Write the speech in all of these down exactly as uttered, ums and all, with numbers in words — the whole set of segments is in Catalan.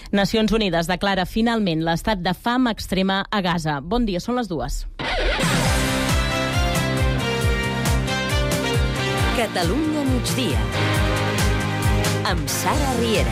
Nacions Unides declara finalment l'estat de fam extrema a Gaza. Bon dia, són les dues. Catalunya migdia amb Sara Riera.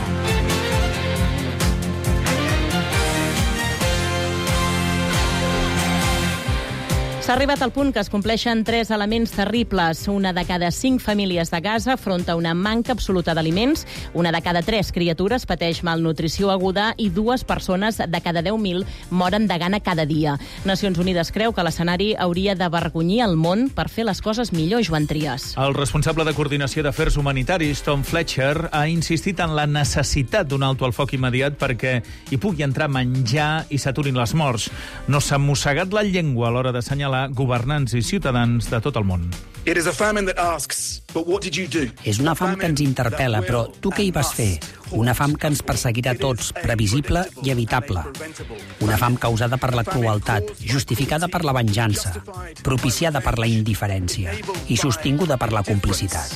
S'ha arribat al punt que es compleixen tres elements terribles. Una de cada cinc famílies de Gaza afronta una manca absoluta d'aliments, una de cada tres criatures pateix malnutrició aguda i dues persones de cada deu mil moren de gana cada dia. Nacions Unides creu que l'escenari hauria d'avergonyir el món per fer les coses millor, Joan Trias. El responsable de coordinació d'afers humanitaris, Tom Fletcher, ha insistit en la necessitat d'un alto al foc immediat perquè hi pugui entrar menjar i s'aturin les morts. No s'ha mossegat la llengua a l'hora d'assenyalar governants i ciutadans de tot el món. És una fam que ens interpel·la, però tu què hi vas fer? Una fam que ens perseguirà a tots, previsible i evitable. Una fam causada per la crueltat, justificada per la venjança, propiciada per la indiferència i sostinguda per la complicitat.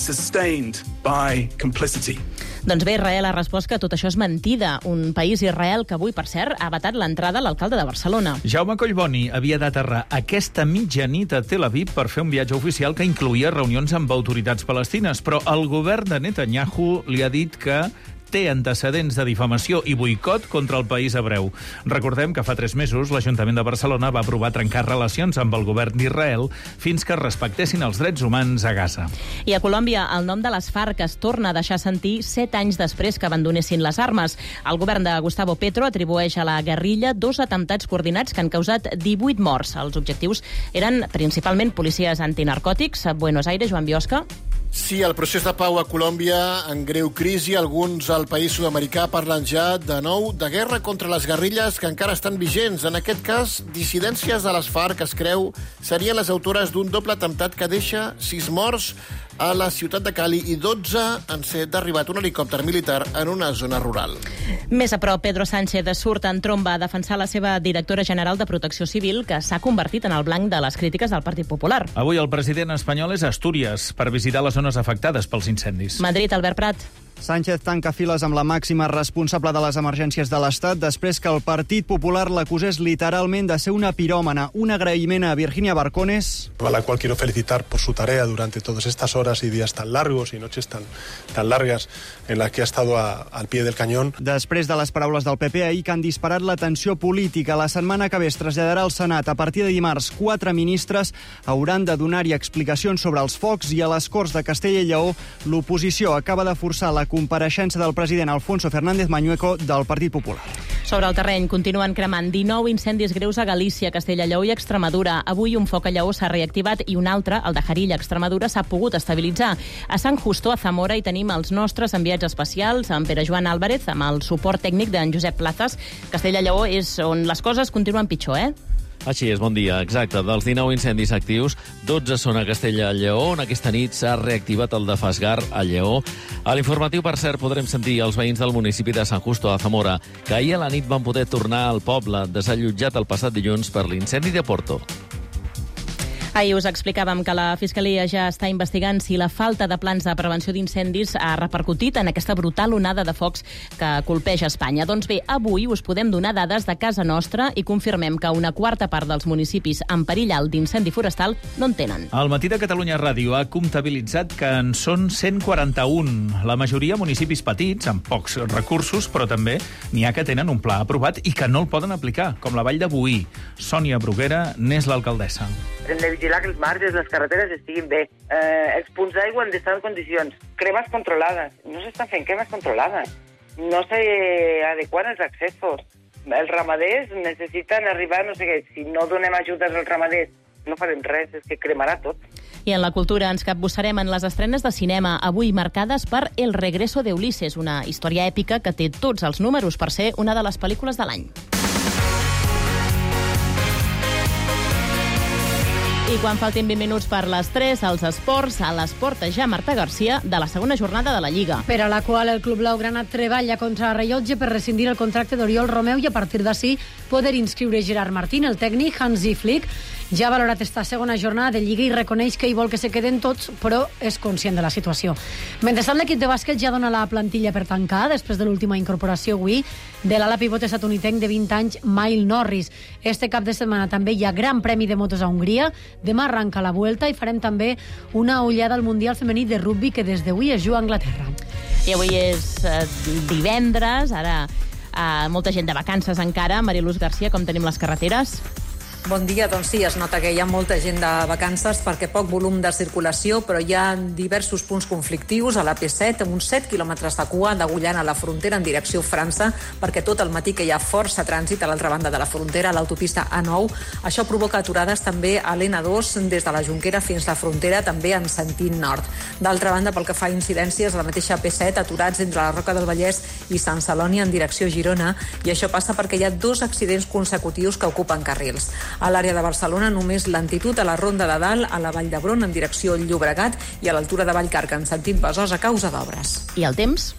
Doncs bé, Israel ha respost que tot això és mentida. Un país, Israel, que avui, per cert, ha vetat l'entrada a l'alcalde de Barcelona. Jaume Collboni havia d'aterrar aquesta mitjanit a Tel Aviv per fer un viatge oficial que incloïa reunions amb autoritats palestines, però el govern de Netanyahu li ha dit que té antecedents de difamació i boicot contra el país hebreu. Recordem que fa tres mesos l'Ajuntament de Barcelona va aprovar trencar relacions amb el govern d'Israel fins que es respectessin els drets humans a Gaza. I a Colòmbia, el nom de les FARC es torna a deixar sentir set anys després que abandonessin les armes. El govern de Gustavo Petro atribueix a la guerrilla dos atemptats coordinats que han causat divuit morts. Els objectius eren principalment policies antinarcòtics. A Buenos Aires, Joan Biosca. Sí, el procés de pau a Colòmbia en greu crisi. Alguns al país sud-americà parlen ja de nou de guerra contra les guerrilles que encara estan vigents. En aquest cas, dissidències de les FARC, es creu, serien les autores d'un doble atemptat que deixa sis morts a la ciutat de Cali i dotze en ser derribat un helicòpter militar en una zona rural. Més a prop, Pedro Sánchez surt en tromba a defensar la seva directora general de Protecció Civil, que s'ha convertit en el blanc de les crítiques del Partit Popular. Avui el president espanyol és a Astúries per visitar les zones afectades pels incendis. Madrid, Albert Prat. Sánchez tanca files amb la màxima responsable de les emergències de l'Estat després que el Partit Popular l'acusés literalment de ser una piròmana. Un agraïment a Virginia Barcones, a la cual quiero felicitar por su tarea durante todas estas horas y días tan largos y noches tan, tan largas en las que ha estado a, al pie del cañón. Després de les paraules del P P ahir que han disparat la tensió política. La setmana que ve es traslladarà al Senat. A partir de dimarts, quatre ministres hauran de donar-hi explicacions sobre els focs i a les Corts de Castella i Lleó l'oposició acaba de forçar la compareixença del president Alfonso Fernández Mañueco del Partit Popular. Sobre el terreny continuen cremant dinou incendis greus a Galícia, Castella i Lleó i Extremadura. Avui un foc a Lleó s'ha reactivat i un altre, el de Jarilla, Extremadura, s'ha pogut estabilitzar. A Sant Justo, a Zamora, hi tenim els nostres enviats especials, en Pere Joan Álvarez, amb el suport tècnic d'en Josep Plazas. Castella i Lleó és on les coses continuen pitjor, eh? Així és, bon dia. Exacte. Dels dinou incendis actius, dotze són a Castella i Lleó, on aquesta nit s'ha reactivat el de Fasgar a Lleó. A l'informatiu, per cert, podrem sentir els veïns del municipi de Sant Justo, a Zamora, que ahir a la nit van poder tornar al poble desallotjat el passat dilluns per l'incendi de Porto. Ahir us explicàvem que la Fiscalia ja està investigant si la falta de plans de prevenció d'incendis ha repercutit en aquesta brutal onada de focs que colpeja Espanya. Doncs bé, avui us podem donar dades de casa nostra i confirmem que una quarta part dels municipis en perill alt d'incendi forestal no en tenen. El Matí de Catalunya Ràdio ha comptabilitzat que en són cent quaranta-un. La majoria municipis petits, amb pocs recursos, però també n'hi ha que tenen un pla aprovat i que no el poden aplicar, com la Vall de Boí. Sònia Bruguera n'és l'alcaldessa. Hem de vigilar que els marges, les carreteres estiguin bé. Eh, els punts d'aigua han d'estar en condicions. Cremes controlades. No s'estan fent cremes controlades. No s'adequen els accessos. Els ramaders necessiten arribar, no sé què, si no donem ajudes als ramaders, no farem res, és que cremarà tot. I en la cultura ens capbussarem en les estrenes de cinema, avui marcades per El regreso de Ulises, una història èpica que té tots els números per ser una de les pel·lícules de l'any. I quan faltin vint minuts per les tres, als esports, a l'esport ja Marta Garcia de la segona jornada de la Lliga. Per a la qual el Club Blaugrana treballa contra el rellotge per rescindir el contracte d'Oriol Romeu i a partir d'ací poder inscriure Gerard Martín, el tècnic Hansi Flick ja ha valorat esta segona jornada de Lliga i reconeix que hi vol que se queden tots, però és conscient de la situació. Mentrestant, l'equip de bàsquet ja dona la plantilla per tancar, després de l'última incorporació avui de l'ala pivot estatunidenc de vint anys, Mile Norris. Este cap de setmana també hi ha Gran Premi de motos a Hongria, demà arranca la Vuelta i farem també una ullada al Mundial femení de rugby que des d'avui es juga a Anglaterra. I avui és eh, divendres, ara eh, molta gent de vacances encara. Mariluz Garcia, com tenim les carreteres? Bon dia, doncs sí, es nota que hi ha molta gent de vacances perquè poc volum de circulació, però hi ha diversos punts conflictius a la P set, amb uns set quilòmetres de cua degullant a la frontera en direcció França, perquè tot el matí que hi ha força trànsit a l'altra banda de la frontera, a l'autopista A nou. Això provoca aturades també a l'N dos, des de la Jonquera fins a la frontera, també en sentit nord. D'altra banda, pel que fa a incidències, a la mateixa P set, aturats entre la Roca del Vallès i Sant Celoni en direcció Girona, i això passa perquè hi ha dos accidents consecutius que ocupen carrils. A l'àrea de Barcelona, només lentitud a la Ronda de Dalt, a la Vall d'Hebron en direcció Llobregat i a l'altura de Vallcarca en sentit Besòs a causa d'obres. I el temps?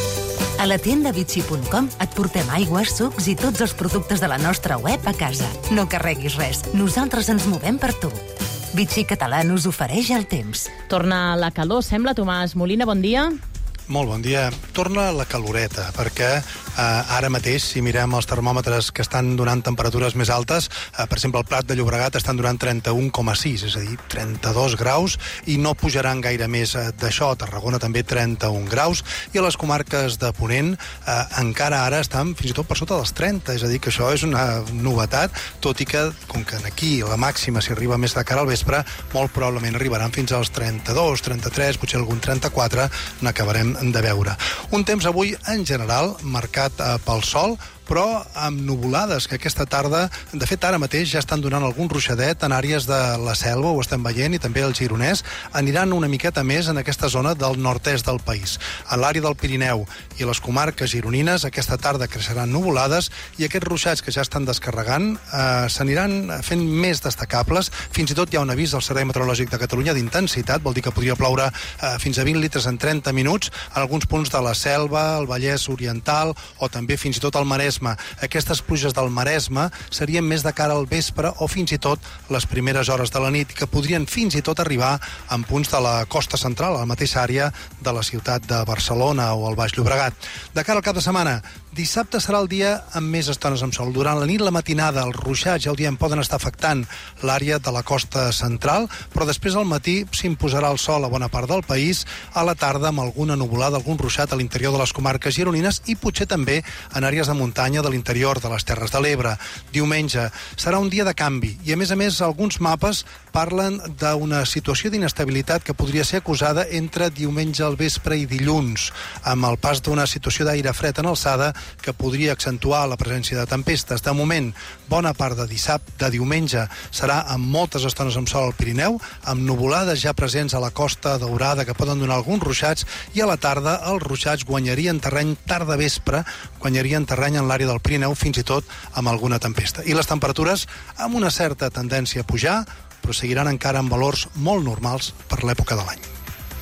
A la tienda Vichy punt com et portem aigües, sucs i tots els productes de la nostra web a casa. No carreguis res, nosaltres ens movem per tu. Vichy Català us ofereix el temps. Torna la calor, sembla. Tomàs Molina, bon dia. Molt bon dia. Torna la caloreta, perquè eh, ara mateix, si mirem els termòmetres que estan donant temperatures més altes, eh, per exemple, el Prat de Llobregat estan donant trenta-un coma sis, és a dir, trenta-dos graus, i no pujaran gaire més eh, d'això. A Tarragona també trenta-un graus, i a les comarques de Ponent eh, encara ara estan fins i tot per sota dels trenta, és a dir, que això és una novetat, tot i que, com que aquí la màxima, si arriba més de cara al vespre, molt probablement arribaran fins als trenta-dos, trenta-tres, potser algun trenta-quatre, n'acabarem de veure. Un temps avui, en general, marcat eh, pel sol, però amb nuvolades, que aquesta tarda, de fet ara mateix ja estan donant algun ruixadet en àrees de la Selva, ho estem veient, i també el Gironès, aniran una miqueta més en aquesta zona del nord-est del país. A l'àrea del Pirineu i les comarques gironines, aquesta tarda creixeran nuvolades i aquests ruixats que ja estan descarregant eh, s'aniran fent més destacables. Fins i tot hi ha un avís del Servei Meteorològic de Catalunya d'intensitat, vol dir que podria ploure eh, fins a vint litres en trenta minuts en alguns punts de la Selva, el Vallès Oriental o també fins i tot el Maresme. Aquestes pluges del Maresme serien més de cara al vespre o fins i tot les primeres hores de la nit, que podrien fins i tot arribar en punts de la costa central, a la mateixa àrea de la ciutat de Barcelona o el Baix Llobregat. De cara al cap de setmana, dissabte serà el dia amb més estones amb sol. Durant la nit, la matinada, els ruixats, ja ho diem, poden estar afectant l'àrea de la costa central, però després al matí s'imposarà el sol a bona part del país, a la tarda amb alguna nuvolada, algun ruixat a l'interior de les comarques gironines i potser també en àrees de muntanya de l'interior de les Terres de l'Ebre. Diumenge serà un dia de canvi i, a més a més, alguns mapes parlen d'una situació d'inestabilitat que podria ser acusada entre diumenge al vespre i dilluns, amb el pas d'una situació d'aire fred en alçada que podria accentuar la presència de tempestes. De moment, bona part de dissabte, de diumenge, serà amb moltes estones amb sol al Pirineu, amb nuvolades ja presents a la Costa Daurada que poden donar alguns ruixats, i a la tarda els ruixats guanyarien terreny tarda vespre, guanyarien terreny en l'àrea del Pirineu, fins i tot amb alguna tempesta. I les temperatures amb una certa tendència a pujar, però seguiran encara amb valors molt normals per l'època de l'any.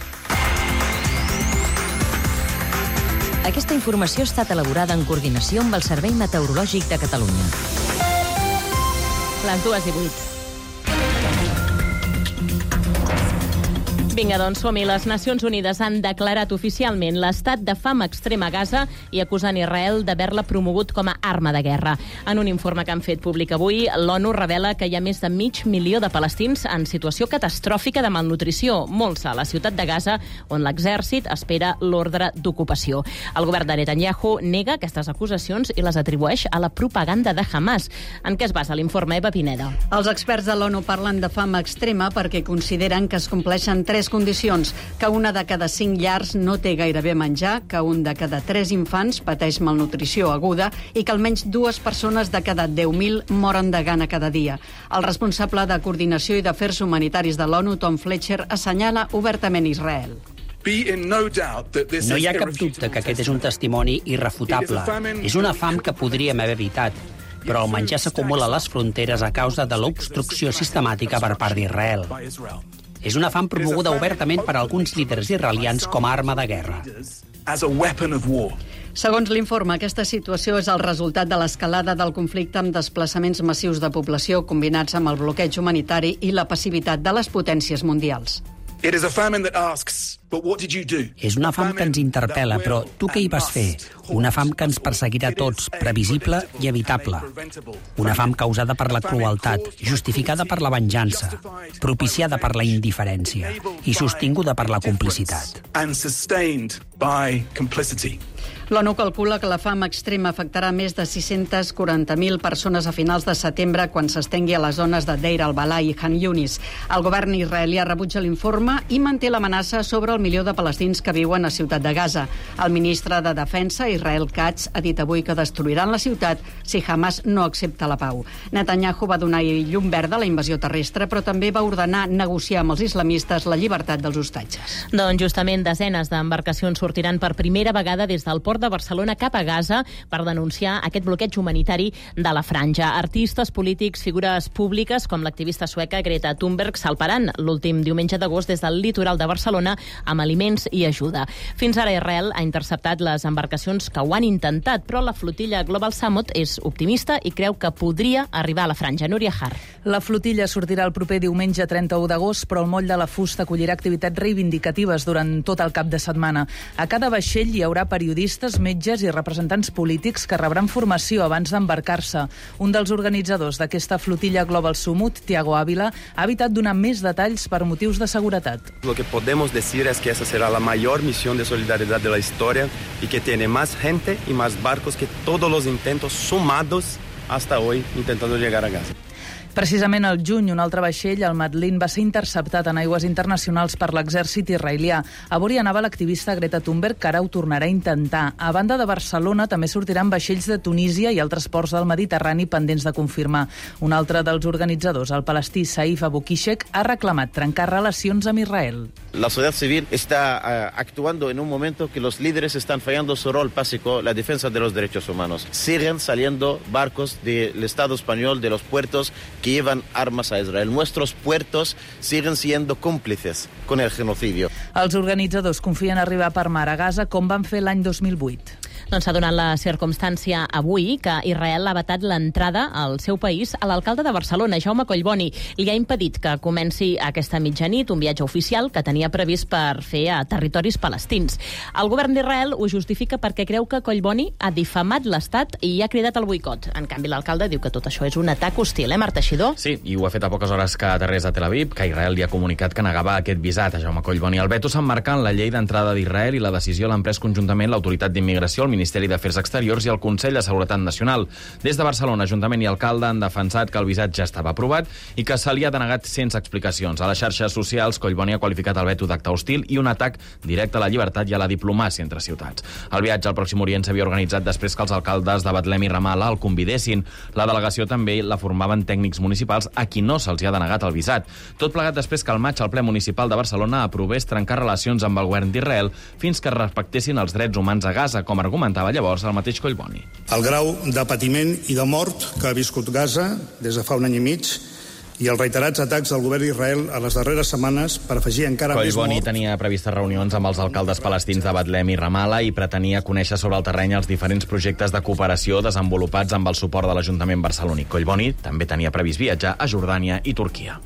Aquesta informació ha estat elaborada en coordinació amb el Servei Meteorològic de Catalunya. Les dues i vuit. Vinga, doncs som-hi. Les Nacions Unides han declarat oficialment l'estat de fam extrema a Gaza i acusant Israel d'haver-la promogut com a arma de guerra. En un informe que han fet públic avui, l'ONU revela que hi ha més de mig milió de palestins en situació catastròfica de malnutrició, molts a la ciutat de Gaza, on l'exèrcit espera l'ordre d'ocupació. El govern de Netanyahu nega aquestes acusacions i les atribueix a la propaganda de Hamas. En què es basa l'informe, Eva Pineda? Els experts de l'ONU parlen de fam extrema perquè consideren que es compleixen tres condicions: que una de cada cinc llars no té gairebé menjar, que un de cada tres infants pateix malnutrició aguda i que almenys dues persones de cada deu mil moren de gana cada dia. El responsable de Coordinació i d'Afers Humanitaris de l'ONU, Tom Fletcher, assenyala obertament Israel. No hi ha cap dubte que aquest és un testimoni irrefutable. És una fam que podríem haver evitat, però el menjar s'acumula a les fronteres a causa de l'obstrucció sistemàtica per part d'Israel. És una fam promoguda obertament per alguns líders israelians com a arma de guerra. Segons l'informe, aquesta situació és el resultat de l'escalada del conflicte amb desplaçaments massius de població combinats amb el bloqueig humanitari i la passivitat de les potències mundials. It is a famine that asks, but what did you do? És una fam que ens interpel·la, però tu què hi vas fer? Una fam que ens perseguirà a tots, previsible i evitable. Una fam causada per la crueltat, justificada per la venjança, propiciada per la indiferència i sostinguda per la complicitat. And sustained by complicity. L'ONU calcula que la fam extrema afectarà més de sis-centes quaranta mil persones a finals de setembre quan s'estengui a les zones de Deir al-Balà i Khan Yunis. El govern israelià rebutja l'informe i manté l'amenaça sobre el milió de palestins que viuen a Ciutat de Gaza. El ministre de Defensa, Israel Katz, ha dit avui que destruiran la ciutat si Hamas no accepta la pau. Netanyahu va donar llum verda a la invasió terrestre, però també va ordenar negociar amb els islamistes la llibertat dels hostatges. Doncs justament desenes d'embarcacions sortiran per primera vegada des del port de Barcelona cap a Gaza per denunciar aquest bloqueig humanitari de la franja. Artistes, polítics, figures públiques com l'activista sueca Greta Thunberg salparan l'últim diumenge d'agost des del litoral de Barcelona amb aliments i ajuda. Fins ara Israel ha interceptat les embarcacions que ho han intentat, però la flotilla Global Summit és optimista i creu que podria arribar a la franja. Núria Har. La flotilla sortirà el proper diumenge trenta-u d'agost, però el moll de la fusta acollirà activitats reivindicatives durant tot el cap de setmana. A cada vaixell hi haurà periodistes, metges i representants polítics que rebran formació abans d'embarcar-se. Un dels organitzadors d'aquesta flotilla Global Summit, Tiago Ávila, ha evitat donar més detalls per motius de seguretat. Lo que podemos decir es que esa será la mayor misión de solidaridad de la historia y que tiene más gente y más barcos que todos los intentos sumados hasta hoy intentando llegar a Gaza. Precisament al juny, un altre vaixell, el Madlin, va ser interceptat en aigües internacionals per l'exèrcit israelià. A bord hi anava l'activista Greta Thunberg, que ara ho tornarà a intentar. A banda de Barcelona, també sortiran vaixells de Tunísia i altres ports del Mediterrani pendents de confirmar. Un altre dels organitzadors, el palestí Saif Abu Kishek, ha reclamat trencar relacions amb Israel. La sociedad civil está uh, actuando en un momento que los líderes están fallando su rol básico, la defensa de los derechos humanos. Siguen saliendo barcos del Estado español, de los puertos, que llevan armas a Israel. Nuestros puertos siguen siendo cómplices con el genocidio. Els organitzadors confien arribar per mar a Gaza com van fer l'any dos mil vuit. Doncs s'ha donat la circumstància avui que Israel ha vetat l'entrada al seu país a l'alcalde de Barcelona, Jaume Collboni. Li ha impedit que comenci aquesta mitjanit un viatge oficial que tenia previst per fer a territoris palestins. El govern d'Israel ho justifica perquè creu que Collboni ha difamat l'Estat i ha cridat al boicot. En canvi, l'alcalde diu que tot això és un atac hostil, eh, Marta Xidó? Sí, i ho ha fet a poques hores que aterrés a Tel Aviv, que Israel li ha comunicat que negava aquest visat a Jaume Collboni. El veto s'emmarca en la llei d'entrada d'Israel i la decisió l'ha emprès conjuntament l'Autoritat d'Immigració, el Ministeri d'Afers Exteriors i el Consell de Seguretat Nacional. Des de Barcelona, Ajuntament i alcalde han defensat que el visat ja estava aprovat i que se li ha denegat sense explicacions. A les xarxes socials, Collboni ha qualificat el veto d'acte hostil i un atac directe a la llibertat i a la diplomàcia entre ciutats. El viatge al Pròxim Orient s'havia organitzat després que els alcaldes de Betlem i Ramallah el convidessin. La delegació també la formaven tècnics municipals a qui no se'ls ha denegat el visat. Tot plegat després que al maig el ple municipal de Barcelona aprovés trencar relacions amb el govern d'Israel fins que respectessin els drets humans a Gaza, com argumentava llavors el mateix Collboni. El grau de patiment i de mort que ha viscut Gaza des de fa un any i mig i els reiterats atacs del govern d'Israel a les darreres setmanes per afegir encara més mort. Collboni tenia previstes reunions amb els alcaldes palestins de Betlem i Ramallah i pretenia conèixer sobre el terreny els diferents projectes de cooperació desenvolupats amb el suport de l'Ajuntament barceloní. Collboni també tenia previst viatjar a Jordània i Turquia.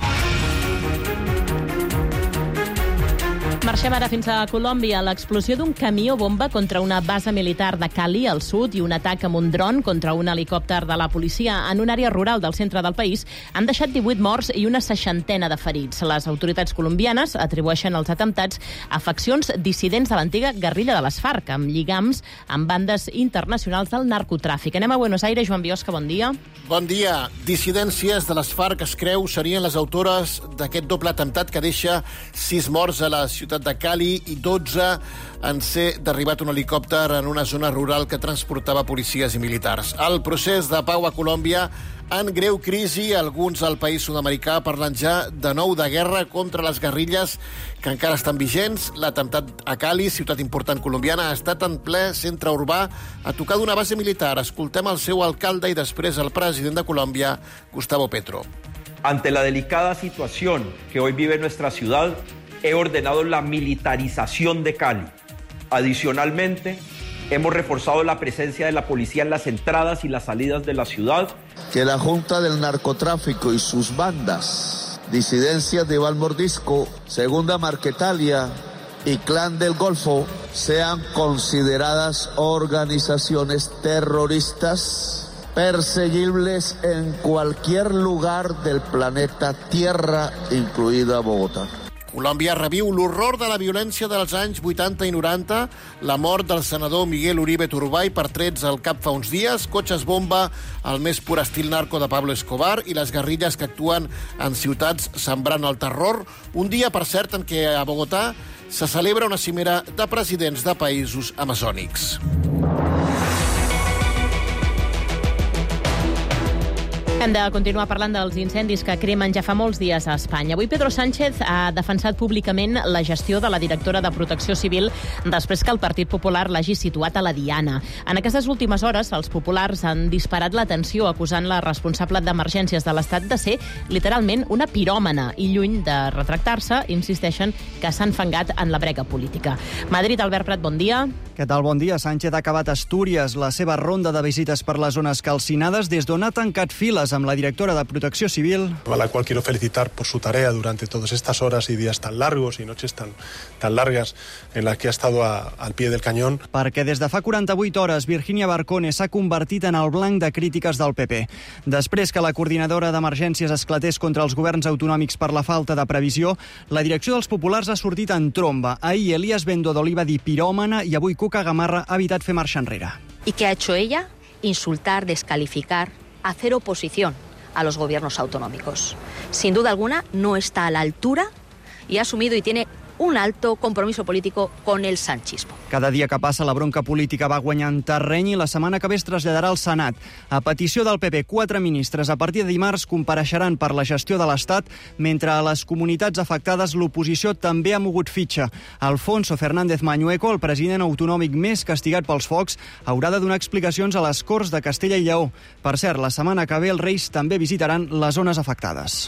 Marxem ara fins a Colòmbia. L'explosió d'un camió bomba contra una base militar de Cali, al sud, i un atac amb un dron contra un helicòpter de la policia en una àrea rural del centre del país han deixat divuit morts i una seixantena de ferits. Les autoritats colombianes atribueixen els atemptats a faccions dissidents de l'antiga guerrilla de les FARC, amb lligams amb bandes internacionals del narcotràfic. Anem a Buenos Aires. Joan Biosca, bon dia. Bon dia. Dissidències de les FARC es creu serien les autores d'aquest doble atemptat que deixa sis morts a la ciutat de Cali i dotze en ser derribat un helicòpter en una zona rural que transportava policies i militars. El procés de pau a Colòmbia en greu crisi. Alguns al país sud-americà parlen ja de nou de guerra contra les guerrilles que encara estan vigents. L'atemptat a Cali, ciutat important colombiana, ha estat en ple centre urbà a tocar d'una base militar. Escoltem el seu alcalde i després el president de Colòmbia, Gustavo Petro. Ante la delicada situación que hoy vive nuestra ciudad, he ordenado la militarización de Cali. Adicionalmente, Hemos reforzado la presencia de la policía en las entradas y las salidas de la ciudad. Que la Junta del Narcotráfico y sus bandas, disidencias de Valmordisco, Segunda Marquetalia y Clan del Golfo, sean consideradas organizaciones terroristas perseguibles en cualquier lugar del planeta Tierra, incluïda Bogotà. Colòmbia reviu l'horror de la violència dels anys vuitanta i noranta, la mort del senador Miguel Uribe Turbay per trets al cap fa uns dies, cotxes bomba al més pur estil narco de Pablo Escobar i les guerrilles que actuen en ciutats sembrant el terror. Un dia, per cert, en què a Bogotà se celebra una cimera de presidents de països amazònics. Hem de continuar parlant dels incendis que cremen ja fa molts dies a Espanya. Avui Pedro Sánchez ha defensat públicament la gestió de la directora de Protecció Civil després que el Partit Popular l'hagi situat a la diana. En aquestes últimes hores, els populars han disparat l'atenció acusant la responsable d'emergències de l'Estat de ser literalment una piròmana i lluny de retractar-se, insisteixen que s'han fangat en la brega política. Madrid, Albert Prat, bon dia. Què tal? Bon dia. Sánchez ha acabat a Astúries la seva ronda de visites per les zones calcinades des d'on ha tancat files amb la directora de Protecció Civil. A la cual quiero felicitar por su tarea durante todas estas horas y días tan largos y noches tan, tan largas en las que ha estado a, al pie del cañón. Perquè des de fa quaranta-vuit hores Virginia Barcone s'ha convertit en el blanc de crítiques del P P. Després que la coordinadora d'emergències esclatés contra els governs autonòmics per la falta de previsió, la direcció dels populars ha sortit en tromba. Ahir Elías Bendodo li va dir piròmana i avui Cuca Gamarra ha evitat fer marxa enrere. ¿Y qué ha hecho ella? Insultar, descalificar, hacer oposición a los gobiernos autonómicos. Sin duda alguna, no está a la altura y ha asumido y tiene un alto compromiso político con el sanchismo. Cada dia que passa, la bronca política va guanyant terreny i la setmana que ve es traslladarà al Senat. A petició del P P, quatre ministres a partir de dimarts compareixeran per la gestió de l'Estat, mentre a les comunitats afectades l'oposició també ha mogut fitxa. Alfonso Fernández Mañueco, el president autonòmic més castigat pels focs, haurà de donar explicacions a les Corts de Castella i Lleó. Per cert, la setmana que ve els Reis també visitaran les zones afectades.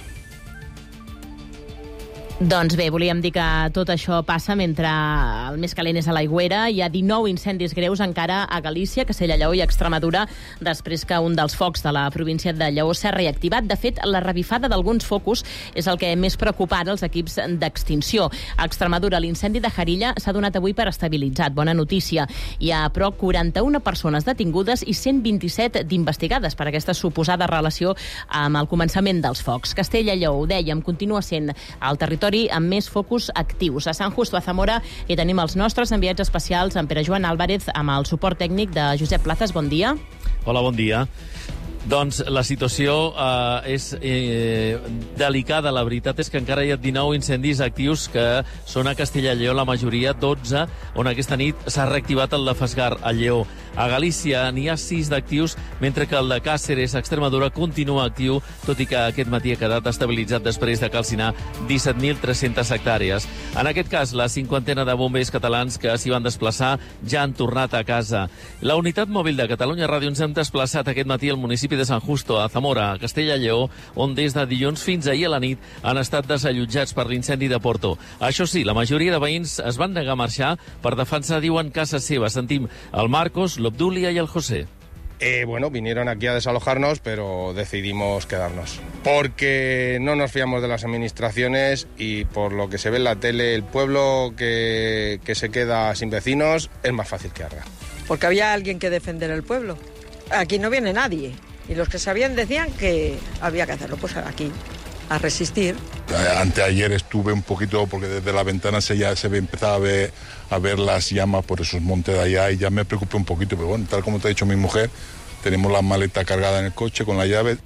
Doncs bé, volíem dir que tot això passa mentre el més calent és a l'Aigüera. Hi ha dinou incendis greus encara a Galícia, Castella, Lleó i Extremadura, després que un dels focs de la província de Lleó s'ha reactivat. De fet, la revifada d'alguns focus és el que més preocupa ara els equips d'extinció. A Extremadura, l'incendi de Jarilla s'ha donat avui per estabilitzat. Bona notícia. Hi ha, però, quaranta-una persones detingudes i cent vint-i-set d'investigades per aquesta suposada relació amb el començament dels focs. Castella, Lleó, ho dèiem, continua sent el territori amb més focus actius. A Sant Justo, a Zamora, hi tenim els nostres enviats especials, en Pere Joan Álvarez, amb el suport tècnic de Josep Plazas. Bon dia. Hola, bon dia. Doncs la situació eh, és eh, delicada. La veritat és que encara hi ha dinou incendis actius que són a Castella i Lleó, la majoria, dotze, on aquesta nit s'ha reactivat el de Fasgar, a Lleó. A Galícia n'hi ha sis d'actius, mentre que el de Càceres, a Extremadura, continua actiu, tot i que aquest matí ha quedat estabilitzat després de calcinar disset mil tres-centes hectàrees. En aquest cas, la cinquantena de bombers catalans que s'hi van desplaçar ja han tornat a casa. La unitat mòbil de Catalunya Ràdio ens hem desplaçat aquest matí al municipi de Sant Justo, a Zamora, a Castella i Lleó, on des de dilluns fins ahir a la nit han estat desallotjats per l'incendi de Porto. Això sí, la majoria de veïns es van negar a marxar per defensar, diuen, casa seva. Sentim el Marcos, l'Obdúlia y el José. Eh, bueno, vinieron aquí a desalojarnos, pero decidimos quedarnos. Porque no nos fiamos de las administraciones y por lo que se ve en la tele, el pueblo que, que se queda sin vecinos es más fácil que arda. Porque había alguien que defender el pueblo. Aquí no viene nadie. Y los que sabían decían que había que hacerlo. Pues aquí, a resistir. Anteayer estuve un poquito, porque desde la ventana se ya se empezaba a ver, a ver las llamas por esos montes de allá y ya me preocupé un poquito, pero bueno, tal como te ha dicho mi mujer, tenemos la maleta cargada en el coche con la llave.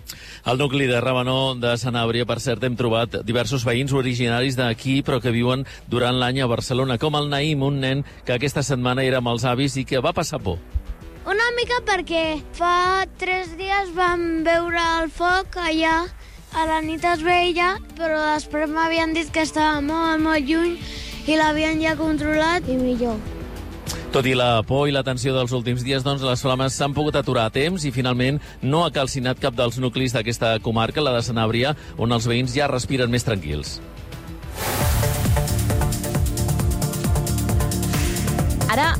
Al nucli de Ravenó de Sanàbria, per cert, hem trobat diversos veïns originaris d'aquí, però que viuen durant l'any a Barcelona, com el Naïm, un nen que aquesta setmana era amb els avis i que va passar por. Una mica perquè fa tres dies vam veure el foc allà a la nit es veia, però després m'havien dit que estava molt, molt lluny i l'havien ja controlat i millor. Tot i la por i la tensió dels últims dies, doncs, les flames s'han pogut aturar a temps i finalment no ha calcinat cap dels nuclis d'aquesta comarca, la de Sanàbria, on els veïns ja respiren més tranquils. Ara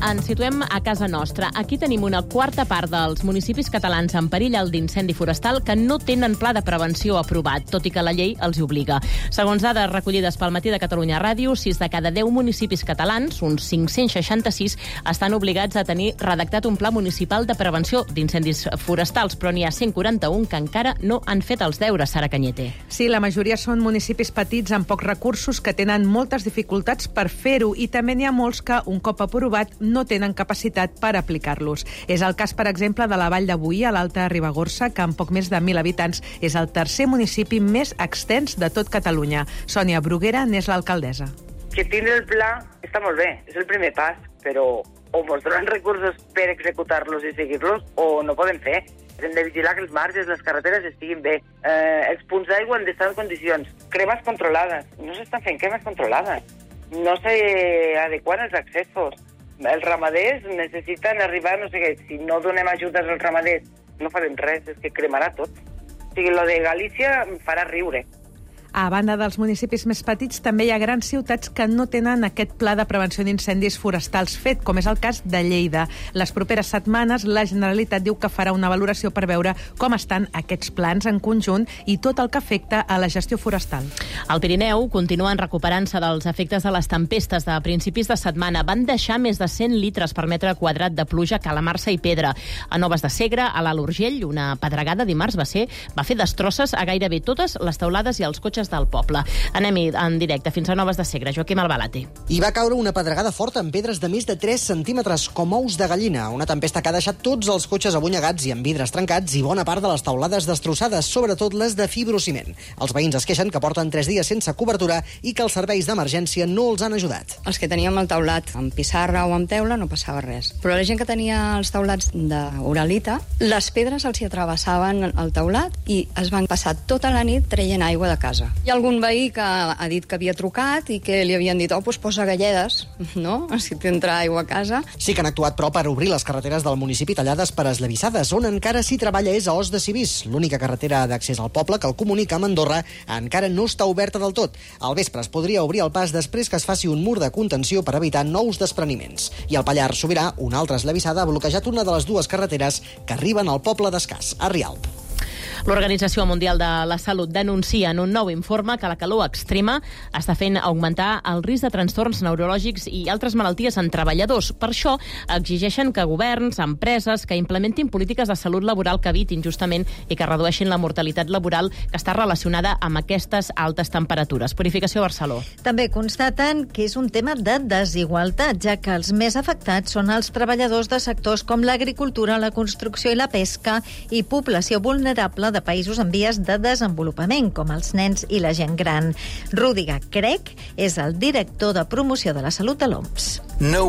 ens situem a casa nostra. Aquí tenim una quarta part dels municipis catalans en perill d'incendi forestal que no tenen pla de prevenció aprovat, tot i que la llei els hi obliga. Segons dades recollides pel Matí de Catalunya Ràdio, sis de cada deu municipis catalans, uns cinc-cents seixanta-sis, estan obligats a tenir redactat un pla municipal de prevenció d'incendis forestals, però n'hi ha cent quaranta-un que encara no han fet els deures, Sara Cañete. Sí, la majoria són municipis petits amb pocs recursos que tenen moltes dificultats per fer-ho i també n'hi ha molts que, un cop aprovat, no tenen capacitat per aplicar-los. És el cas, per exemple, de la Vall de Boí, a l'Alta Ribagorça, que amb poc més de mil habitants és el tercer municipi més extens de tot Catalunya. Sònia Bruguera n'és l'alcaldessa. Que tindre el pla està molt bé, és el primer pas, però o ens donen recursos per executar-los i seguir-los o no poden fer. Hem de vigilar que els marges, les carreteres estiguin bé. Eh, els punts d'aigua han d'estar en condicions. Cremes controlades. No s'estan fent cremes controlades. No s'adequen els accessos. Els ramaders necessiten arribar, no sé què, si no donem ajudes als ramaders, no farem res, és que cremarà tot. O sigui, lo de Galícia em farà riure. A banda dels municipis més petits, també hi ha grans ciutats que no tenen aquest pla de prevenció d'incendis forestals fet, com és el cas de Lleida. Les properes setmanes, la Generalitat diu que farà una valoració per veure com estan aquests plans en conjunt i tot el que afecta a la gestió forestal. Al Pirineu continuen recuperant-se dels efectes de les tempestes de principis de setmana. Van deixar més de cent litres per metre quadrat de pluja a Calamarsa i Pedra. A Noves de Segre, a l'Alt Urgell, una pedregada dimarts va ser va fer destrosses a gairebé totes les teulades i els cotxes del poble. Anem-hi en directe fins a Noves de Segre. Joaquim Albalate. Hi va caure una pedregada forta amb pedres de més de tres centímetres, com ous de gallina. Una tempesta que ha deixat tots els cotxes abonyegats i amb vidres trencats i bona part de les teulades destrossades, sobretot les de fibrociment. Els veïns es queixen que porten tres dies sense cobertura i que els serveis d'emergència no els han ajudat. Els que teníem el teulat amb pissarra o amb teula no passava res. Però la gent que tenia els teulats d'uralita, les pedres els hi atravessaven el teulat i es van passar tota la nit traient aigua de casa. Hi ha algun veí que ha dit que havia trucat i que li havien dit, oh, doncs posa galledes, no? Si t'entra aigua a casa. Sí que han actuat, però, per obrir les carreteres del municipi tallades per esllavissades, on encara s'hi treballa és a Os de Civís. L'única carretera d'accés al poble que el comunica amb Andorra encara no està oberta del tot. Al vespre es podria obrir el pas després que es faci un mur de contenció per evitar nous despreniments. I al Pallars Sobirà, una altra esllavissada ha bloquejat una de les dues carreteres que arriben al poble d'Escàs, a Rialp. L'Organització Mundial de la Salut denuncia en un nou informe que la calor extrema està fent augmentar el risc de trastorns neurològics i altres malalties en treballadors. Per això exigeixen que governs, empreses, que implementin polítiques de salut laboral que evitin justament i que redueixin la mortalitat laboral que està relacionada amb aquestes altes temperatures. Purificació Barceló. També constaten que és un tema de desigualtat, ja que els més afectats són els treballadors de sectors com l'agricultura, la construcció i la pesca i població vulnerable de països en vies de desenvolupament, com els nens i la gent gran. Rüdiger Kreck és el director de promoció de la salut de l'O M S.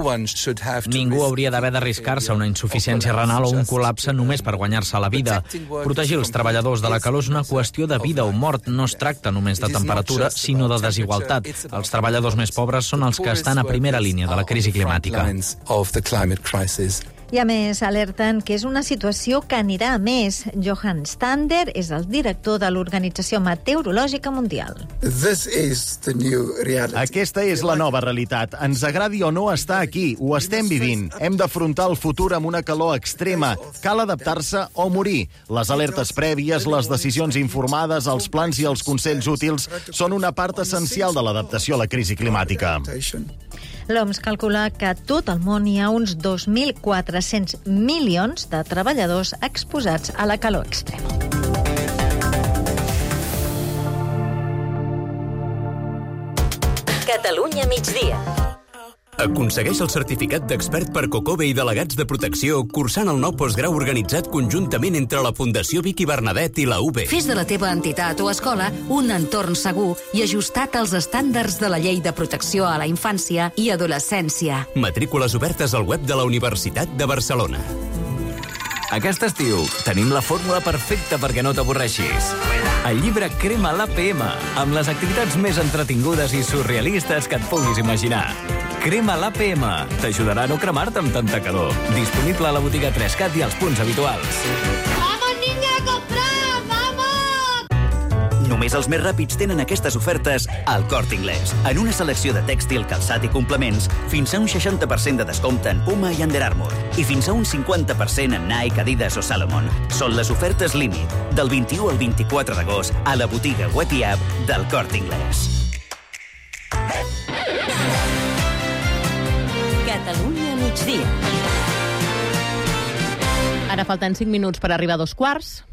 Ningú hauria d'haver d'arriscar-se a una insuficiència renal o un col·lapse només per guanyar-se la vida. Protegir els treballadors de la calor és una qüestió de vida o mort. No es tracta només de temperatura, sinó de desigualtat. Els treballadors més pobres són els que estan a primera línia de la crisi climàtica. I a més, alerten que és una situació que anirà a més. Johan Stander és el director de l'Organització Meteorològica Mundial. Aquesta és la nova realitat. Ens agradi o no estar aquí, ho estem vivint. Hem d'afrontar el futur amb una calor extrema. Cal adaptar-se o morir. Les alertes prèvies, les decisions informades, els plans i els consells útils són una part essencial de l'adaptació a la crisi climàtica. L'O M S calcula que a tot el món hi ha uns dos mil quatre-cents milions de treballadors exposats a la calor extrema. Catalunya migdia. Aconsegueix el certificat d'expert per Cocube i delegats de protecció cursant el nou postgrau organitzat conjuntament entre la Fundació Vicky Bernadet i la U B. Fes de la teva entitat o escola un entorn segur i ajustat als estàndards de la Llei de Protecció a la Infància i Adolescència. Matrícules obertes al web de la Universitat de Barcelona. Aquest estiu tenim la fórmula perfecta perquè no t'avorreixis. El llibre Crema l'A P M, amb les activitats més entretingudes i surrealistes que et puguis imaginar. Crema l'A P M t'ajudarà a no cremar-te amb tanta calor. Disponible a la botiga tres cat i als punts habituals. ¡Vamos, niña, a comprar! ¡Vamos! Només els més ràpids tenen aquestes ofertes al Corte Inglés. En una selecció de tèxtil, calçat i complements, fins a un seixanta per cent de descompte en Puma i Under Armour. I fins a un cinquanta per cent en Nike, Adidas o Salomon. Són les ofertes límit del vint-i-u al vint-i-quatre d'agost a la botiga web i app del Corte Inglés. Catalunya migdia. Ara falten cinc minuts per arribar a dos quarts.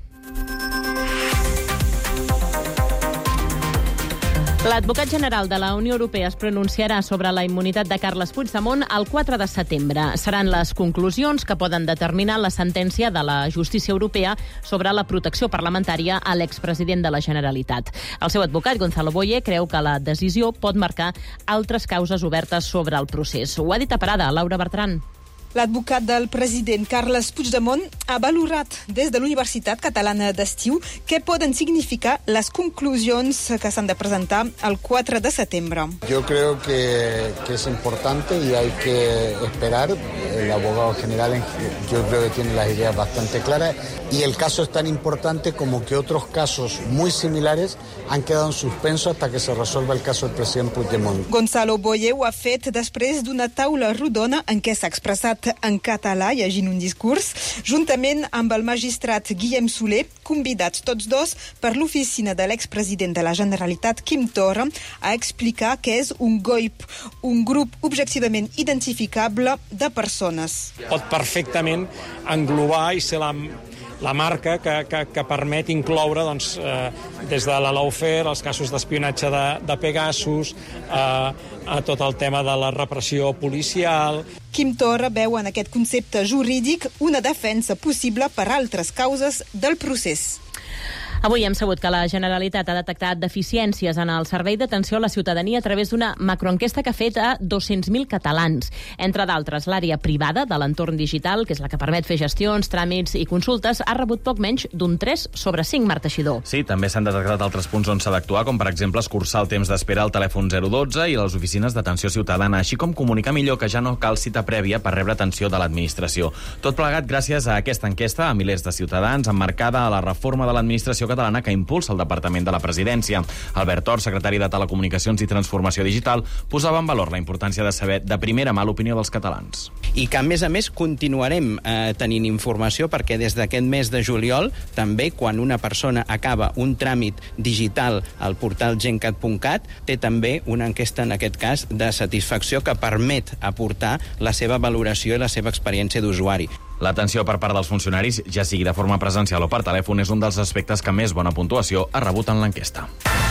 L'advocat general de la Unió Europea es pronunciarà sobre la immunitat de Carles Puigdemont el quatre de setembre. Seran les conclusions que poden determinar la sentència de la justícia europea sobre la protecció parlamentària a l'expresident de la Generalitat. El seu advocat, Gonzalo Boye, creu que la decisió pot marcar altres causes obertes sobre el procés. Ho ha dit a Parada, Laura Bertran. L'advocat del president Carles Puigdemont ha valorat des de l'Universitat Catalana d'Estiu què poden significar les conclusions que s'han de presentar el quatre de setembre. Yo creo que, que es importante y hay que esperar. El abogado general yo creo que tiene las ideas bastante claras y el caso es tan importante como que otros casos muy similares han quedado en suspenso hasta que se resuelva el caso del president Puigdemont. Gonzalo Boye ho ha fet després d'una taula rodona en què s'ha expressat en català, llegint un discurs, juntament amb el magistrat Guillem Soler, convidats tots dos per l'oficina de l'expresident de la Generalitat, Quim Torra, a explicar què és un G O I P, un grup objectivament identificable de persones. Pot perfectament englobar i ser la la marca que, que, que permet incloure doncs, eh, des de la lawfare, els casos d'espionatge de, de Pegasus, eh, a tot el tema de la repressió policial. Quim Torra veu en aquest concepte jurídic una defensa possible per altres causes del procés. Avui hem sabut que la Generalitat ha detectat deficiències en el servei d'atenció a la ciutadania a través d'una macroenquesta que ha fet a dos-cents mil catalans. Entre d'altres, l'àrea privada de l'entorn digital, que és la que permet fer gestions, tràmits i consultes, ha rebut poc menys d'un tres sobre cinc, Marta Xidó. Sí, també s'han detectat altres punts on s'ha d'actuar, com per exemple escurçar el temps d'espera al telèfon zero dotze i a les oficines d'atenció ciutadana, així com comunicar millor que ja no cal cita prèvia per rebre atenció de l'administració. Tot plegat gràcies a aquesta enquesta a milers de ciutadans emmarcada a la reforma de l'administració catalana que impulsa el Departament de la Presidència. Albert Tor, secretari de Telecomunicacions i Transformació Digital, posava en valor la importància de saber de primera mà l'opinió dels catalans. I que, a més a més, continuarem eh, tenint informació perquè des d'aquest mes de juliol, també quan una persona acaba un tràmit digital al portal gencat punt cat, té també una enquesta, en aquest cas, de satisfacció que permet aportar la seva valoració i la seva experiència d'usuari. L'atenció per part dels funcionaris, ja sigui de forma presencial o per telèfon, és un dels aspectes que més bona puntuació ha rebut en l'enquesta.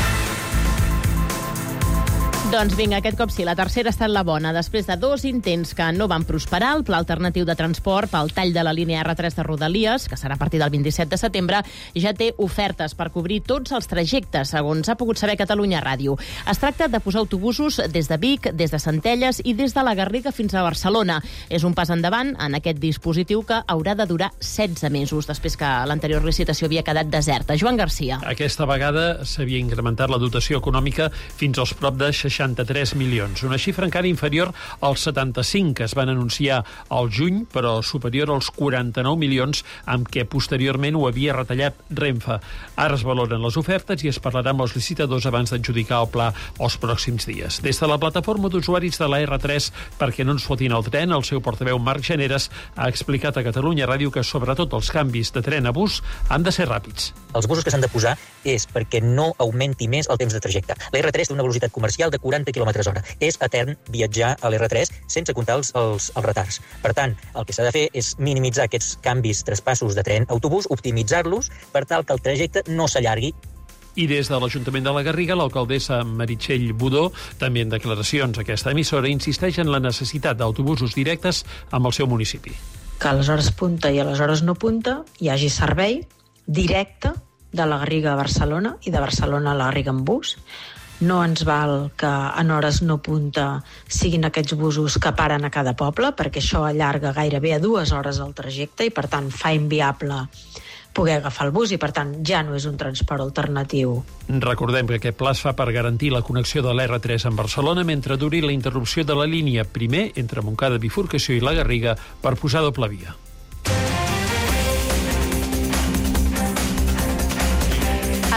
Doncs vinga, aquest cop sí, la tercera ha estat la bona. Després de dos intents que no van prosperar, el pla alternatiu de transport pel tall de la línia erre tres de Rodalies, que serà a partir del vint-i-set de setembre, ja té ofertes per cobrir tots els trajectes, segons ha pogut saber Catalunya Ràdio. Es tracta de posar autobusos des de Vic, des de Centelles i des de la Garriga fins a Barcelona. És un pas endavant en aquest dispositiu que haurà de durar setze mesos, després que l'anterior licitació havia quedat deserta. Joan Garcia. Aquesta vegada s'havia incrementat la dotació econòmica fins als prop de seixanta-tres milions, una xifra encara inferior als setanta-cinc que es van anunciar al juny, però superior als quaranta-nou milions amb què posteriorment ho havia retallat Renfe. Ara es valoren les ofertes i es parlarà amb els licitadors abans d'adjudicar el pla els pròxims dies. Des de la plataforma d'usuaris de la erre tres perquè no ens fotin el tren, el seu portaveu Marc Generes ha explicat a Catalunya Ràdio que sobretot els canvis de tren a bus han de ser ràpids. Els busos que s'han de posar és perquè no augmenti més el temps de trajecte. La erre tres té una velocitat comercial de quaranta quilòmetres hora. És etern viatjar a l'erre tres sense comptar els, els, els retards. Per tant, el que s'ha de fer és minimitzar aquests canvis, traspassos de tren-autobús, optimitzar-los per tal que el trajecte no s'allargui. I des de l'Ajuntament de la Garriga, l'alcaldessa Meritxell Budó, també en declaracions a aquesta emissora, insisteix en la necessitat d'autobusos directes amb el seu municipi. Que a les hores punta i a les hores no punta hi hagi servei directe de la Garriga a Barcelona i de Barcelona a la Garriga en bus. No ens val que en hores no punta siguin aquests busos que paren a cada poble, perquè això allarga gairebé a dues hores el trajecte i, per tant, fa inviable poder agafar el bus i, per tant, ja no és un transport alternatiu. Recordem que aquest pla es fa per garantir la connexió de l'erre tres en Barcelona mentre duri la interrupció de la línia, primer entre Montcada Bifurcació i la Garriga, per posar doble via.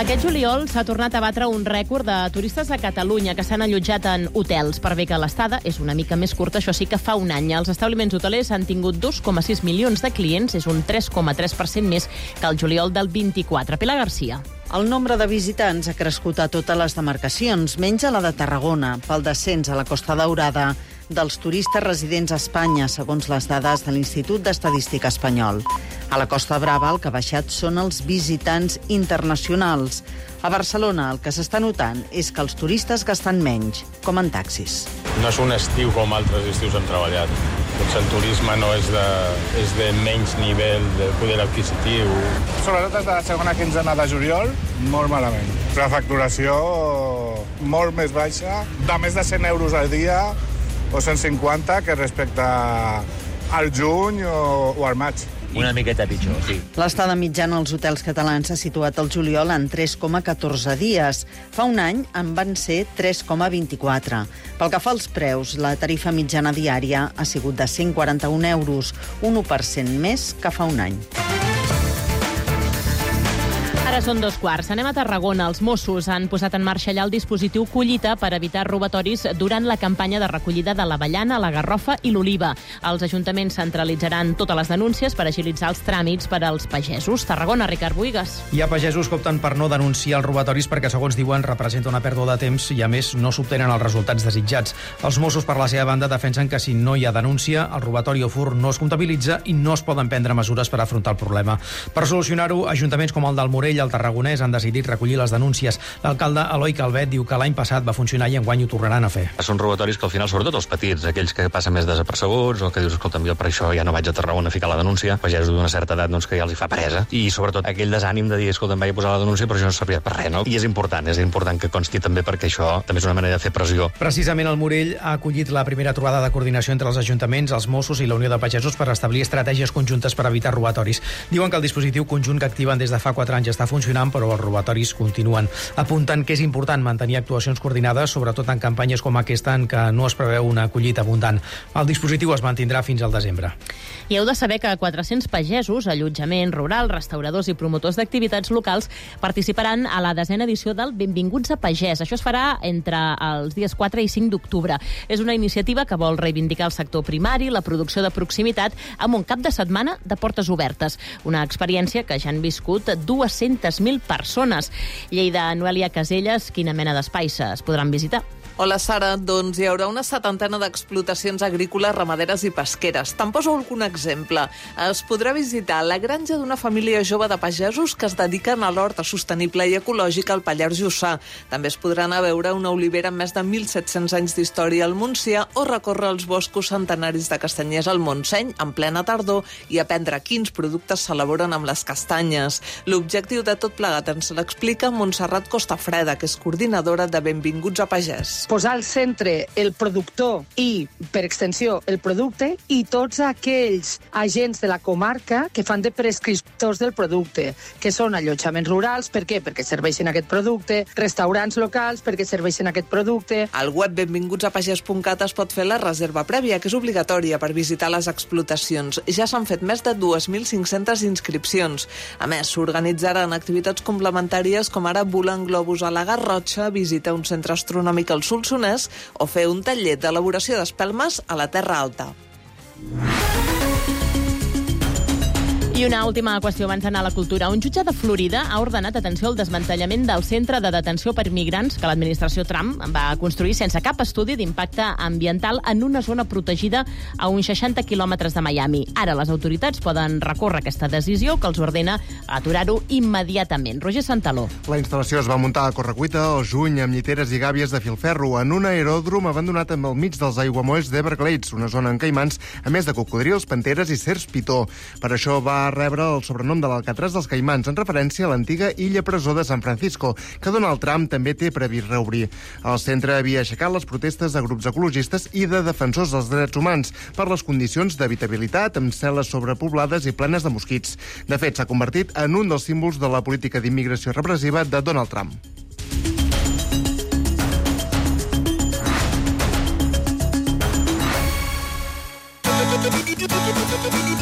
Aquest juliol s'ha tornat a batre un rècord de turistes a Catalunya que s'han allotjat en hotels, per bé que l'estada és una mica més curta, això sí que fa un any. Els establiments hotelers han tingut dos coma sis milions de clients, és un tres coma tres per cent més que el juliol del vint-i-quatre. Pilar Garcia. El nombre de visitants ha crescut a totes les demarcacions, menys a la de Tarragona, pel descens a la Costa Daurada dels turistes residents a Espanya, segons les dades de l'Institut d'Estadística Espanyol. A la Costa Brava el que ha baixat són els visitants internacionals. A Barcelona el que s'està notant és que els turistes gasten menys, com en taxis. No és un estiu com altres estius han treballat. Potser el turisme no és de, és de menys nivell de poder adquisitiu. Sobretot des de la segona quinzena de juliol, molt malament. La facturació molt més baixa, de més de cent euros al dia o cent cinquanta que respecte al juny o, o al maig. Una miqueta pitjor, sí. L'estada mitjana als hotels catalans s'ha situat al juliol en tres coma catorze dies. Fa un any en van ser tres coma vint-i-quatre. Pel que fa als preus, la tarifa mitjana diària ha sigut de cent quaranta-un euros, un u per cent més que fa un any. Ara són dos quarts. Anem a Tarragona. Els Mossos han posat en marxa allà el dispositiu Collita per evitar robatoris durant la campanya de recollida de l'avellana, la garrofa i l'oliva. Els ajuntaments centralitzaran totes les denúncies per agilitzar els tràmits per als pagesos. Tarragona, Ricard Buigas. Hi ha pagesos que opten per no denunciar els robatoris perquè, segons diuen, representa una pèrdua de temps i, a més, no s'obtenen els resultats desitjats. Els Mossos, per la seva banda, defensen que si no hi ha denúncia, el robatori o fur no es comptabilitza i no es poden prendre mesures per afrontar el problema. Per solucionar-ho, ajuntaments com el del Morell i el Tarragonès han decidit recollir les denúncies. L'alcalde Eloi Calvet diu que l'any passat va funcionar i enguany ho tornaran a fer. Són robatoris que al final, sobretot els petits, aquells que passen més desapercebuts o que dius, escolta, jo per això ja no vaig a Tarragona a ficar la denúncia, pagesos d'una certa edat doncs, que ja els hi fa presa. I sobretot aquell desànim de dir, escolta, em vaig a posar la denúncia però això no servia per res, no? I és important, és important que consti també perquè això també és una manera de fer pressió. Precisament el Morell ha acollit la primera trobada de coordinació entre els ajuntaments, els Mossos i la Unió de Pagesos per establir estratègies conjuntes per evitar robatoris. Diuen que el dispositiu conjunt que activen des de fa quatre anys està funcionant, però els robatoris continuen. Apunten que és important mantenir actuacions coordinades, sobretot en campanyes com aquesta en què no es preveu una collita abundant. El dispositiu es mantindrà fins al desembre. I heu de saber que quatre-cents pagesos, allotjament rural, restauradors i promotors d'activitats locals participaran a la desena edició del Benvinguts a Pagès. Això es farà entre els dies quatre i cinc d'octubre. És una iniciativa que vol reivindicar el sector primari, la producció de proximitat, amb un cap de setmana de portes obertes. Una experiència que ja han viscut dues-centes mil persones. Lleida, Noelia Caselles, quina mena d'espais es podran visitar? Hola, Sara. Doncs hi haurà una setantena d'explotacions agrícoles, ramaderes i pesqueres. Te'n poso algun exemple. Es podrà visitar la granja d'una família jove de pagesos que es dediquen a l'horta sostenible i ecològica al Pallars Jussà. També es podrà anar a veure una olivera amb més de mil set-cents anys d'història al Montsià o recórrer els boscos centenaris de castanyers al Montseny en plena tardor i aprendre quins productes s'elaboren amb les castanyes. L'objectiu de tot plegat ens l'explica Montserrat Costafreda, que és coordinadora de Benvinguts a Pagès. Posar al centre el productor i, per extensió, el producte i tots aquells agents de la comarca que fan de prescriptors del producte, que són allotjaments rurals, per què? Perquè serveixen aquest producte, restaurants locals, perquè serveixen aquest producte. Al web benvinguts a pagès punt cat es pot fer la reserva prèvia, que és obligatòria per visitar les explotacions. Ja s'han fet més de dos mil cinc-centes inscripcions. A més, s'organitzaran activitats complementàries com ara volar en globus a la Garrotxa, visitar un centre astronòmic al Solsonès o fer un taller d'elaboració d'espelmes a la Terra Alta. I una última qüestió abans d'anar a la cultura. Un jutge de Florida ha ordenat, atenció, al desmantellament del centre de detenció per migrants que l'administració Trump va construir sense cap estudi d'impacte ambiental en una zona protegida a uns seixanta quilòmetres de Miami. Ara les autoritats poden recórrer aquesta decisió que els ordena aturar-ho immediatament. Roger Santaló. La instal·lació es va muntar a correcuita al juny amb lliteres i gàbies de filferro en un aeròdrom abandonat amb el mig dels aiguamolls d'Everglades, una zona en caimans, a més de cocodrils, panteres i cerç pitó. Per això va rebre el sobrenom de l'Alcatraz dels Caimans, en referència a l'antiga illa presó de San Francisco, que Donald Trump també té previst reobrir. El centre havia aixecat les protestes de grups ecologistes i de defensors dels drets humans per les condicions d'habitabilitat, amb cel·les sobrepoblades i plenes de mosquits. De fet, s'ha convertit en un dels símbols de la política d'immigració repressiva de Donald Trump.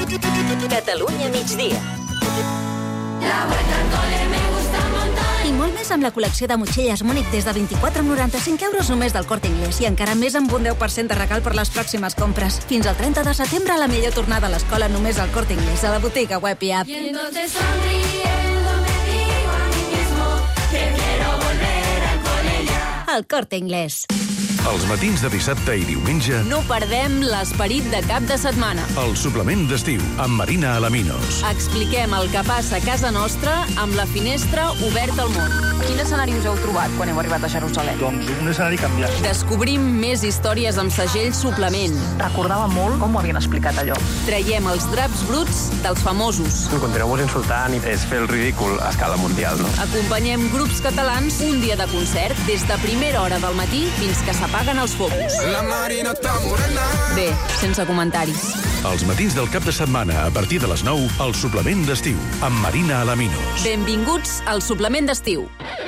Catalunya migdia. La vuelta al cole me gusta montar. I molt més amb la col·lecció de motxilles Múnich des de vint-i-quatre coma noranta-cinc euros només del Corte Inglés i encara més amb un deu per cent de regal per les pròximes compres. Fins al trenta de setembre, la millor tornada a l'escola només al Corte Inglés, a la botiga web i app. Y entonces sonriendo me digo a mí mismo que quiero volver al cole ya. El Corte Inglés. Els matins de dissabte i diumenge... No perdem l'esperit de cap de setmana. El suplement d'estiu, amb Marina Alaminos. Expliquem el que passa a casa nostra amb la finestra oberta al món. Quin escenari us heu trobat quan heu arribat a Jerusalem? Doncs un escenari canviat. Descobrim més històries amb segell suplement. Recordava molt com ho havien explicat allò. Traiem els draps bruts dels famosos. Continueu-vos insultant i és fer el ridícul a escala mundial, no? Acompanyem grups catalans un dia de concert des de primera hora del matí fins que s'apaguen els focus. La Marina està morena. Bé, sense comentaris. Els matins del cap de setmana, a partir de les nou, el suplement d'estiu, amb Marina Alaminos. Benvinguts al suplement d'estiu.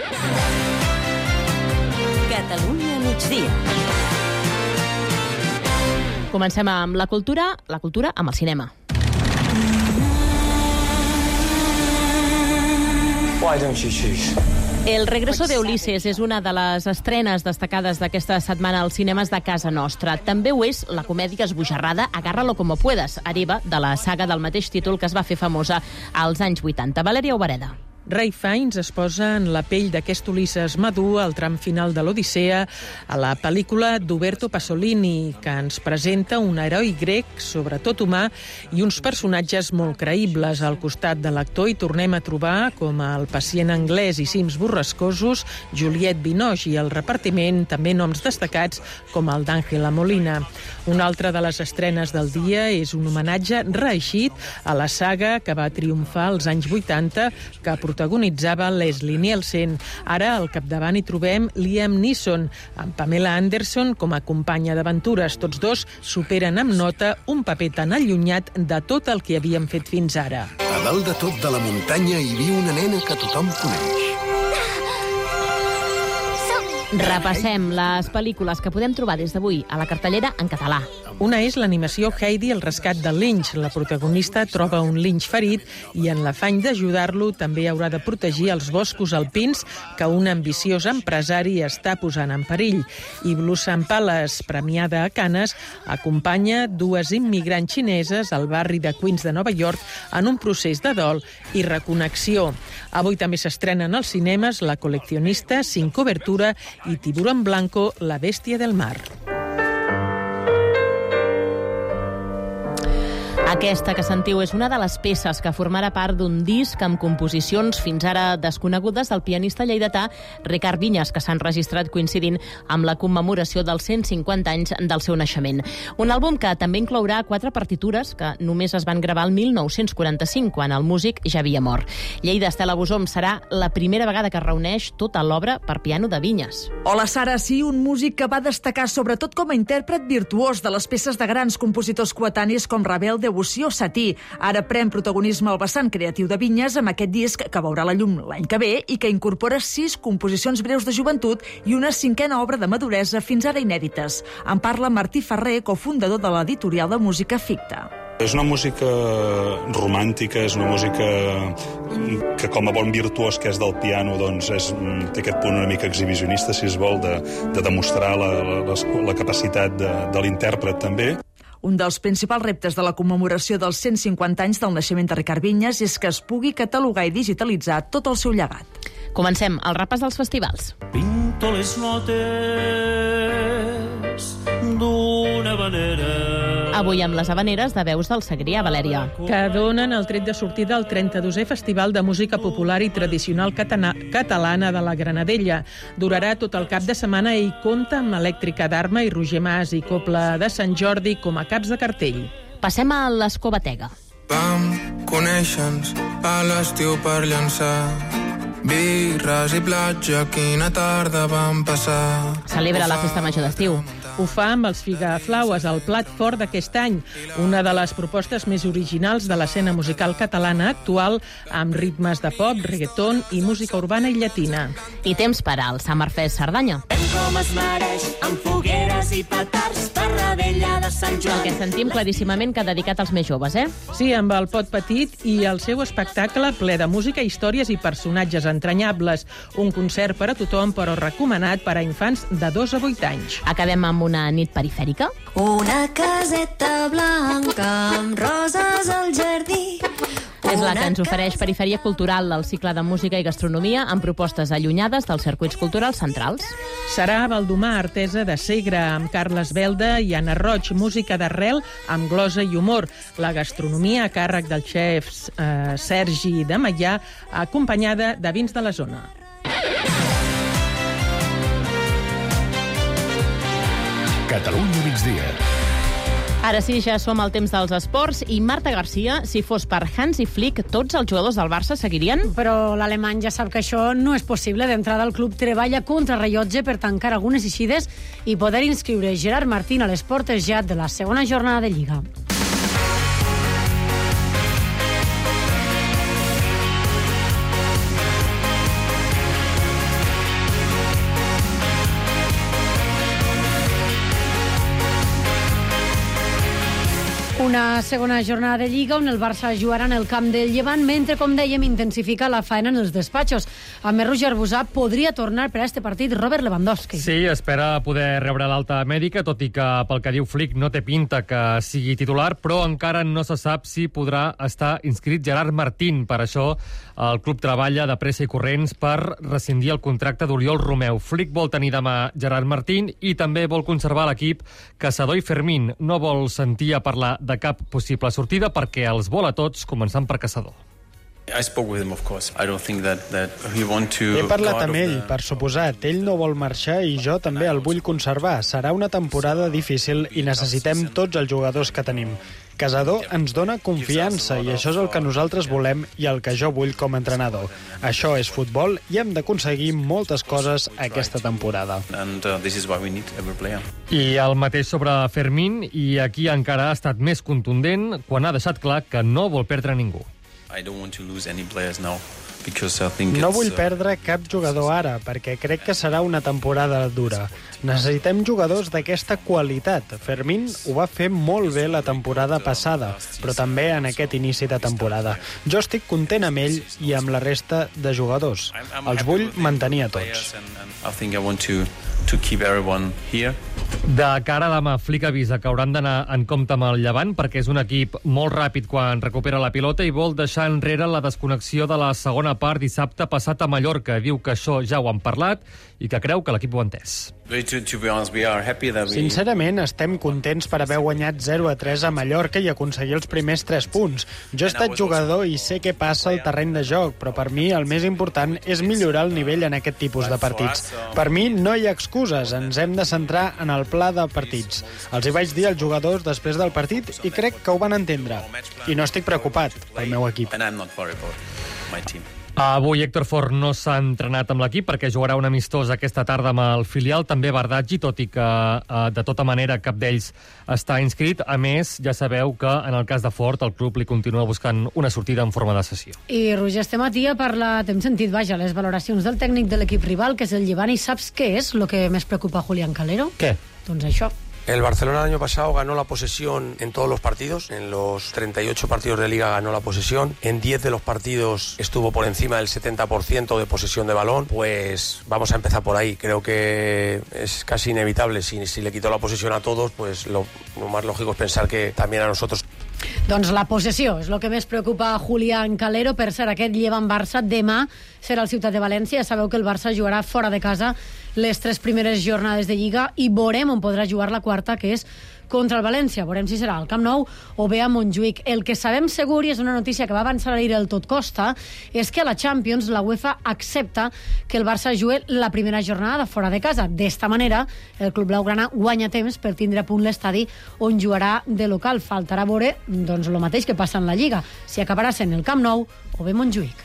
Catalunya migdia. Comencem amb la cultura, la cultura amb el cinema. Why don't you choose? El regreso de Ulises és una de les estrenes destacades d'aquesta setmana als cinemes de casa nostra. També ho és la comèdia esbojarrada Agárralo como puedas, hereva de la saga del mateix títol que es va fer famosa als anys vuitanta. Valèria Obereda. Ray Fiennes es posa en la pell d'aquest Ulisses madur al tram final de l'Odissea a la pel·lícula d'Uberto Pasolini, que ens presenta un heroi grec, sobretot humà, i uns personatges molt creïbles. Al costat de l'actor hi tornem a trobar, com el pacient anglès i cims borrascosos, Juliette Binoche, i el repartiment també noms destacats com el d'Àngela Molina. Una altra de les estrenes del dia és un homenatge reeixit a la saga que va triomfar als anys vuitanta, que protagonitzava Leslie Nielsen. Ara, al capdavant hi trobem Liam Neeson, amb Pamela Anderson com a companya d'aventures. Tots dos superen amb nota un paper tan allunyat de tot el que havien fet fins ara. A dalt de tot de la muntanya hi viu una nena que tothom coneix. Repassem les pel·lícules que podem trobar des d'avui a la cartellera en català. Una és l'animació Heidi, el rescat del linx. La protagonista troba un linx ferit i en l'afany d'ajudar-lo també haurà de protegir els boscos alpins que un ambiciós empresari està posant en perill. I Blue San Palace, premiada a Canes, acompanya dues immigrants xineses al barri de Queens de Nova York en un procés de dol i reconnexió. Avui també s'estrenen als cinemes La coleccionista, Sin cobertura i Tiburón Blanco, la bèstia del mar. Aquesta que sentiu és una de les peces que formarà part d'un disc amb composicions fins ara desconegudes del pianista lleidatà Ricard Vinyes, que s'han registrat coincidint amb la commemoració dels cent cinquanta anys del seu naixement. Un àlbum que també inclourà quatre partitures que només es van gravar el mil nou-cents quaranta-cinc, quan el músic ja havia mort. Lleida Estela Bosom serà la primera vegada que es reuneix tota l'obra per piano de Vinyes. Hola, Sara, sí, un músic que va destacar sobretot com a intèrpret virtuós de les peces de grans compositors coetanis com Ravel, Debussy o Satie. Ara pren protagonisme el vessant creatiu de Vinyes amb aquest disc que veurà la llum l'any que ve i que incorpora sis composicions breus de joventut i una cinquena obra de maduresa fins ara inèdites. En parla Martí Ferrer, cofundador de l'editorial de música Ficta. És una música romàntica, és una música que com a bon virtuós que és del piano doncs és, té aquest punt una mica exhibicionista, si es vol, de, de demostrar la, la, la capacitat de, de l'intèrpret també. Un dels principals reptes de la commemoració dels cent cinquanta anys del naixement de Ricard Vinyes és que es pugui catalogar i digitalitzar tot el seu llegat. Comencem el repàs dels festivals. Pinto les notes d'una habanera. Avui amb les habaneres de Veus del Segrià, Valèria. Que donen el tret de sortida al trenta-dosè Festival de Música Popular i Tradicional Catana, Catalana de la Granadella. Durarà tot el cap de setmana i compta amb Elèctrica d'Arma i Roger Mas i Copla de Sant Jordi com a caps de cartell. Passem a l'Escobatega. Vam conèixer-nos a l'estiu per llançar birres i platja, quina tarda vam passar. Celebra la festa major d'estiu. Ho fa amb els Figaflaues, el plat fort d'aquest any, una de les propostes més originals de l'escena musical catalana actual, amb ritmes de pop, reggaeton i música urbana i llatina. I temps per al Summerfest Cerdanya. Com es mereix, amb fogueres i petards per Ravella de Sant Joan. El que sentim claríssimament que ha dedicat als més joves, eh? Sí, amb el Pot Petit i el seu espectacle ple de música, històries i personatges entranyables. Un concert per a tothom, però recomanat per a infants de dos a vuit anys. Acabem amb una nit perifèrica. Una caseta blanca amb roses al jardí. És la que ens ofereix Perifèria Cultural, el cicle de música i gastronomia, amb propostes allunyades dels circuits culturals centrals. Serà Baldomar, artesa de Segre, amb Carles Belda i Anna Roig, música d'arrel amb glosa i humor. La gastronomia a càrrec dels xefs eh, Sergi de Maià, acompanyada de vins de la zona. Catalunya migdia. Ara sí, ja som al temps dels esports i Marta Garcia, si fos per Hansi Flick, tots els jugadors del Barça seguirien? Però l'alemany ja sap que això no és possible. D'entrada, el club treballa contra rellotge per tancar algunes eixides i poder inscriure Gerard Martín a les portes ja de la segona jornada de Lliga. Una segona jornada de Lliga on el Barça jugarà en el camp del Llevant, mentre, com dèiem, intensifica la faena en els despatxos. A més, Roger Busà podria tornar per a este partit Robert Lewandowski. Sí, espera poder rebre l'alta mèdica, tot i que, pel que diu Flick, no té pinta que sigui titular, però encara no se sap si podrà estar inscrit Gerard Martín. Per això, el club treballa de pressa i corrents per rescindir el contracte d'Oriol Romeu. Flick vol tenir demà Gerard Martín i també vol conservar l'equip Caçador i Fermín. No vol sentir a parlar de cap possible sortida perquè els vol a tots, començant per Caçador. I spoke with him, of course. I don't think that, that he want to... He parlat amb ell, per suposat. Ell no vol marxar i jo també el vull conservar. Serà una temporada difícil i necessitem tots els jugadors que tenim. Caçador ens dona confiança i això és el que nosaltres volem i el que jo vull com a entrenador. Això és futbol i hem d'aconseguir moltes coses aquesta temporada. And uh, this is why we need every player. I el mateix sobre Fermín, i aquí encara ha estat més contundent quan ha deixat clar que no vol perdre ningú. I don't want to lose any players now. Because I think no it's, vull perdre cap jugador ara, perquè crec que serà una temporada dura. Necessitem jugadors d'aquesta qualitat. Fermín ho va fer molt bé la temporada passada, però també en aquest inici de temporada. Jo estic content amb ell i amb la resta de jugadors. Els vull mantenir a tots. I think I want to, to keep everyone here. De cara a demà, Flick avisa que hauran d'anar en compte amb el Llevant perquè és un equip molt ràpid quan recupera la pilota i vol deixar enrere la desconnexió de la segona part dissabte passat a Mallorca. Diu que això ja ho han parlat i que creu que l'equip ho ha entès. Sincerament, estem contents per haver guanyat zero a tres a Mallorca i aconseguir els primers tres punts. Jo he estat jugador i sé què passa al terreny de joc, però per mi el més important és millorar el nivell en aquest tipus de partits. Per mi no hi ha excuses, ens hem de centrar en el pla de partits. Els hi vaig dir als jugadors després del partit i crec que ho van entendre. I no estic preocupat pel meu equip. Avui Héctor Fort no s'ha entrenat amb l'equip perquè jugarà un amistós aquesta tarda amb el filial, també Bardaggi, tot i que eh, de tota manera cap d'ells està inscrit. A més, ja sabeu que en el cas de Fort el club li continua buscant una sortida en forma de cessió. I Roger, este matí ha parlat, hem sentit, vaja, les valoracions del tècnic de l'equip rival, que és el Llevant, i saps què és el que més preocupa a Julián Calero? Què? Doncs això. El Barcelona el año pasado ganó la posesión en todos los partidos. En los treinta y ocho partidos de Liga ganó la posesión. En diez de los partidos estuvo por encima del setenta por ciento de posesión de balón. Pues vamos a empezar por ahí. Creo que es casi inevitable. Si, si le quitó la posesión a todos, pues lo, lo más lógico es pensar que también a nosotros. Doncs la possessió és el que més preocupa a Julián Calero. Per cert, aquest Llevant-Barça demà serà al Ciutat de València. Ja sabeu que el Barça jugarà fora de casa les tres primeres jornades de Lliga i veurem on podrà jugar la quarta, que és contra el València. Veurem si serà al Camp Nou o bé a Montjuïc. El que sabem segur, i és una notícia que va avançar ahir el Tot Costa, és que a la Champions la UEFA accepta que el Barça jugui la primera jornada fora de casa. D'esta manera, el club blaugrana guanya temps per tindre a punt l'estadi on jugarà de local. Faltarà veure doncs, el mateix que passa en la Lliga, si acabarà sent el Camp Nou o bé Montjuïc.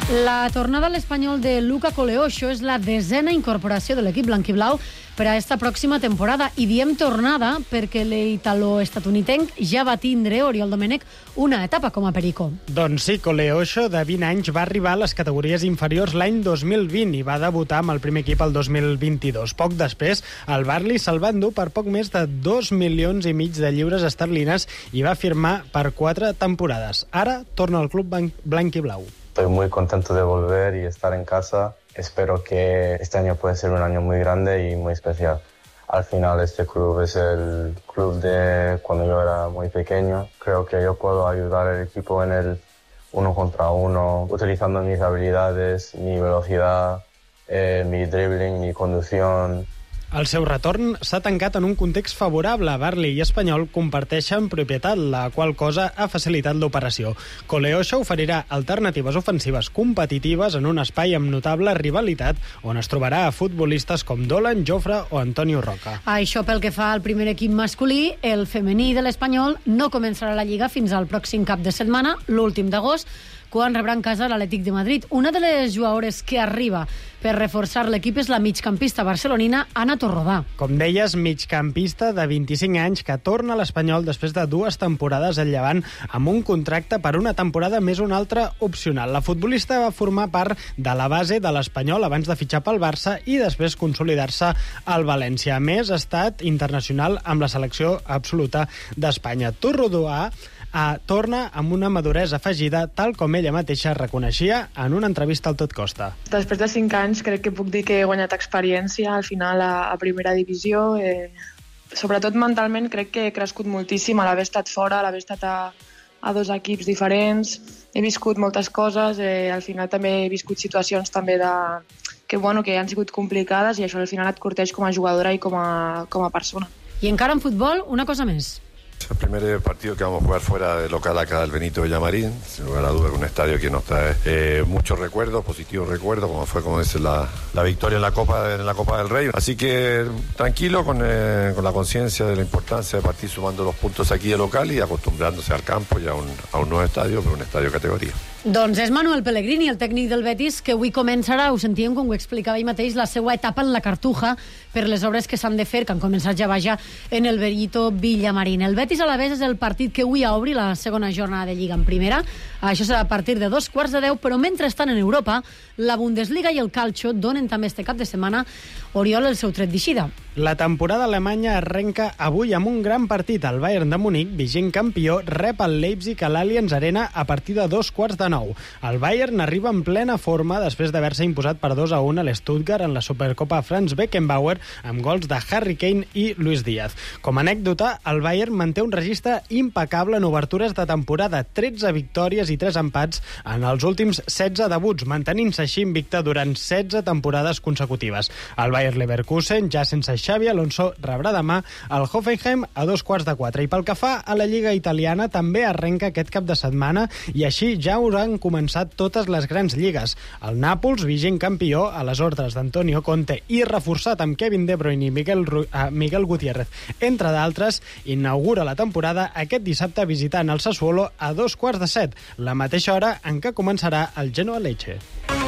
La tornada a l'Espanyol de Luca Coleocho és la desena incorporació de l'equip blanquiblau per a esta pròxima temporada. I diem tornada perquè l'italo-estatunidenc ja va tindre, Oriol Domènech, una etapa com a perico. Doncs sí, Coleocho, de vint anys, va arribar a les categories inferiors l'any dos mil vint i va debutar amb el primer equip el dos mil vint-i-dos. Poc després, el Burnley se'l va endur per poc més de dos milions i mig de lliures esterlines i va firmar per quatre temporades. Ara torna al club blanquiblau. Estoy muy contento de volver y estar en casa. Espero que este año pueda ser un año muy grande y muy especial. Al final este club es el club de cuando yo era muy pequeño. Creo que yo puedo ayudar al equipo en el uno contra uno, utilizando mis habilidades, mi velocidad, eh, mi dribbling, mi conducción. El seu retorn s'ha tancat en un context favorable. Burnley i Espanyol comparteixen propietat, la qual cosa ha facilitat l'operació. Coleocho oferirà alternatives ofensives competitives en un espai amb notable rivalitat on es trobarà a futbolistes com Dolan, Jofre o Antonio Roca. Això pel que fa al primer equip masculí. El femení de l'Espanyol no començarà la Lliga fins al pròxim cap de setmana, l'últim d'agost, quan rebrà en casa l'Atlètic de Madrid. Una de les jugadores que arriba per reforçar l'equip és la migcampista barcelonina Ana Torrodà. Com deies, migcampista de vint-i-cinc anys que torna a l'Espanyol després de dues temporades al Llevant amb un contracte per una temporada més una altra opcional. La futbolista va formar part de la base de l'Espanyol abans de fitxar pel Barça i després consolidar-se al València. A més, ha estat internacional amb la selecció absoluta d'Espanya. Torrodà Uh, torna amb una maduresa afegida, tal com ella mateixa reconeixia en una entrevista al Tot Costa. Després de cinc anys crec que puc dir que he guanyat experiència al final a, a primera divisió. Eh, sobretot mentalment crec que he crescut moltíssim a l'haver estat fora, a l'haver estat a, a dos equips diferents. He viscut moltes coses, eh, al final també he viscut situacions també de, que, bueno, que han sigut complicades i això al final et corteix com a jugadora i com a, com a persona. I encara en futbol, una cosa més. El primer partido que vamos a jugar fuera de local acá del Benito Villamarín, sin lugar a dudas, un estadio que nos trae eh, muchos recuerdos, positivos recuerdos, como fue, como dice, la, la victoria en la Copa en la Copa del Rey. Así que tranquilo, con, eh, con la conciencia de la importancia de partir sumando los puntos aquí de local y acostumbrándose al campo y a un, a un nuevo estadio, pero un estadio de categoría. Doncs és Manuel Pellegrini, el tècnic del Betis, que avui començarà, ho sentíem com ho explicava ell mateix, la seva etapa en la Cartuja per les obres que s'han de fer, que han començat ja vaja en el Benito Villamarín. El Betis a la vez és el partit que avui obri la segona jornada de Lliga en primera. Això serà a partir de dos quarts de deu, però mentre estan en Europa, la Bundesliga i el Calcio donen també este cap de setmana Oriol el seu tret d'eixida. La temporada alemanya arrenca avui amb un gran partit. El Bayern de Múnich, vigent campió, rep el Leipzig a l'Allianz Arena a partir de dos quarts de nou. El Bayern arriba en plena forma després d'haver-se imposat per dos a un a l'Stuttgart en la Supercopa Franz Beckenbauer amb gols de Harry Kane i Luis Díaz. Com a anècdota, el Bayern manté un registre impecable en obertures de temporada, tretze victòries i tres empats en els últims setze debuts, mantenint-se així invicta durant setze temporades consecutives. El Bayer Leverkusen, ja sense Xavi Alonso, rebrà demà el Hoffenheim a dos quarts de quatre. I pel que fa a la Lliga italiana, també arrenca aquest cap de setmana i així ja hauran començat totes les grans lligues. El Nàpols, vigent campió, a les ordres d'Antonio Conte i reforçat amb Kevin De Bruyne i Miguel, Ru uh, Miguel Gutiérrez, entre d'altres, inaugura la temporada aquest dissabte visitant el Sassuolo a dos quarts de set, la mateixa hora en què començarà el Genoa Lecce.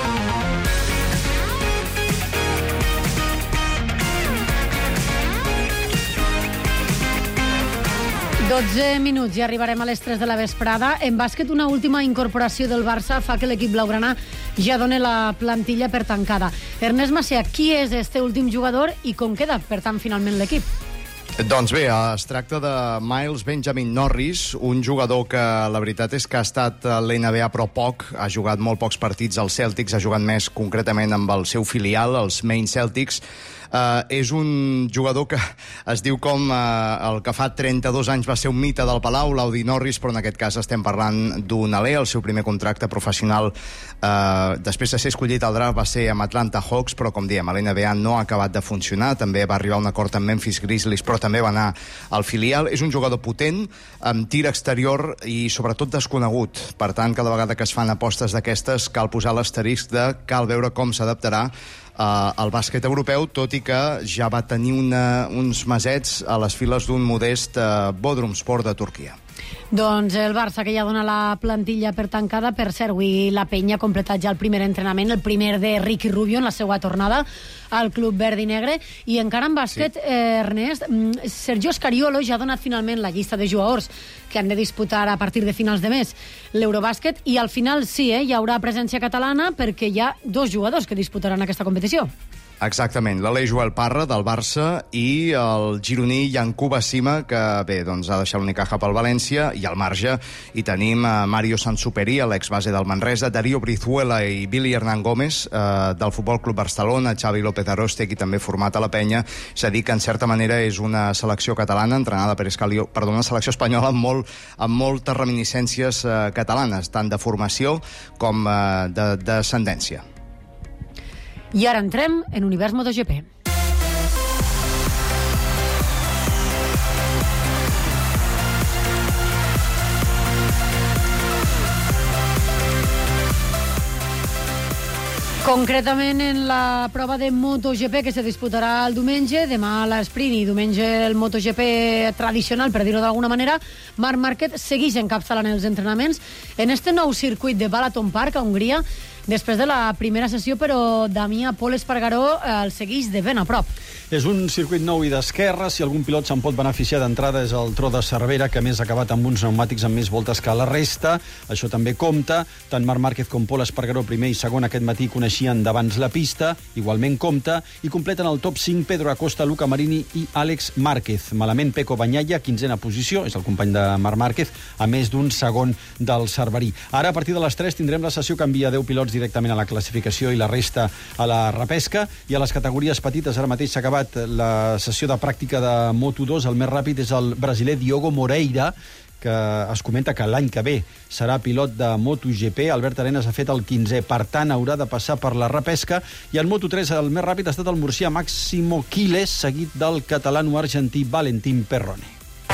dotze minuts i arribarem a les tres de la vesprada. En bàsquet, una última incorporació del Barça fa que l'equip blaugrana ja doni la plantilla per tancada. Ernest Macià, qui és este últim jugador i com queda, per tant, finalment l'equip? Doncs bé, es tracta de Miles Benjamin Norris, un jugador que la veritat és que ha estat a l'N B A però poc, ha jugat molt pocs partits als Celtics, ha jugat més concretament amb el seu filial, els Maine Celtics. Uh, és un jugador que es diu com uh, el que fa trenta-dos anys va ser un mite del Palau, l'Audi Norris, però en aquest cas estem parlant d'un alè, el seu primer contracte professional uh, després de ser escollit al draft va ser amb Atlanta Hawks, però com diem, a l'N B A no ha acabat de funcionar, també va arribar a un acord amb Memphis Grizzlies, però també va anar al filial. És un jugador potent, amb tir exterior i sobretot desconegut, per tant cada vegada que es fan apostes d'aquestes cal posar l'asterisc de cal veure com s'adaptarà Uh, al bàsquet europeu, tot i que ja va tenir una, uns mesets a les files d'un modest uh, Bodrum Sport de Turquia. Doncs el Barça, que ja dona la plantilla per tancada. Per cert, avui la penya ha completat ja el primer entrenament, el primer de Ricky Rubio en la seva tornada al club verd i negre. I encara en bàsquet, sí. eh, Ernest, Sergio Scariolo ja ha donat finalment la llista de jugadors que han de disputar a partir de finals de mes l'Eurobàsquet, i al final sí, eh, hi haurà presència catalana perquè hi ha dos jugadors que disputaran aquesta competició. Exactament, l'Aleix Joel Parra, del Barça, i el gironí Yankuba Sima, que bé, doncs ha deixat l'Unicaja pel València, i al marge hi tenim a Mario Sansuperi, l'exbase del Manresa, Darío Brizuela i Billy Hernán Gómez, eh, del Futbol Club Barcelona, Xavi López Aroste, qui també format a la penya. És a dir, que en certa manera és una selecció catalana entrenada per Escalio, perdó, una selecció espanyola amb, molt, amb moltes reminiscències eh, catalanes, tant de formació com eh, de descendència. I ara entrem en Univers MotoGP. Concretament en la prova de MotoGP que se disputarà el diumenge, demà l'esprint i diumenge el MotoGP tradicional, per dir-ho d'alguna manera, Marc Márquez segueix encapçalant els entrenaments en este nou circuit de Balaton Park a Hongria, després de la primera sessió, però Damià Pol Espargaró el segueix de ben a prop. És un circuit nou i d'esquerra. Si algun pilot se'n pot beneficiar d'entrada és el Tro de Cervera, que a més ha acabat amb uns pneumàtics amb més voltes que la resta. Això també compta. Tant Marc Márquez com Pol Espargaró, primer i segon, aquest matí coneixien d'abans la pista. Igualment compta. I completen el top cinc Pedro Acosta, Luca Marini i Àlex Márquez. Malament Pecco Bagnaia, quinzena posició, és el company de Marc Márquez, a més d'un segon del Cerverí. Ara, a partir de les tres, tindrem la sessió que envia deu pilots directament a la classificació i la resta a la repesca. I a les categories petites, ara mateix s'ha acabat la sessió de pràctica de Moto dos. El més ràpid és el brasiler Diogo Moreira, que es comenta que l'any que ve serà pilot de MotoGP. Albert Arenas ha fet el quinzè, per tant haurà de passar per la repesca. I en Moto tres el més ràpid ha estat el murcià Máximo Quiles, seguit del catalano-argentí Valentín Perrone.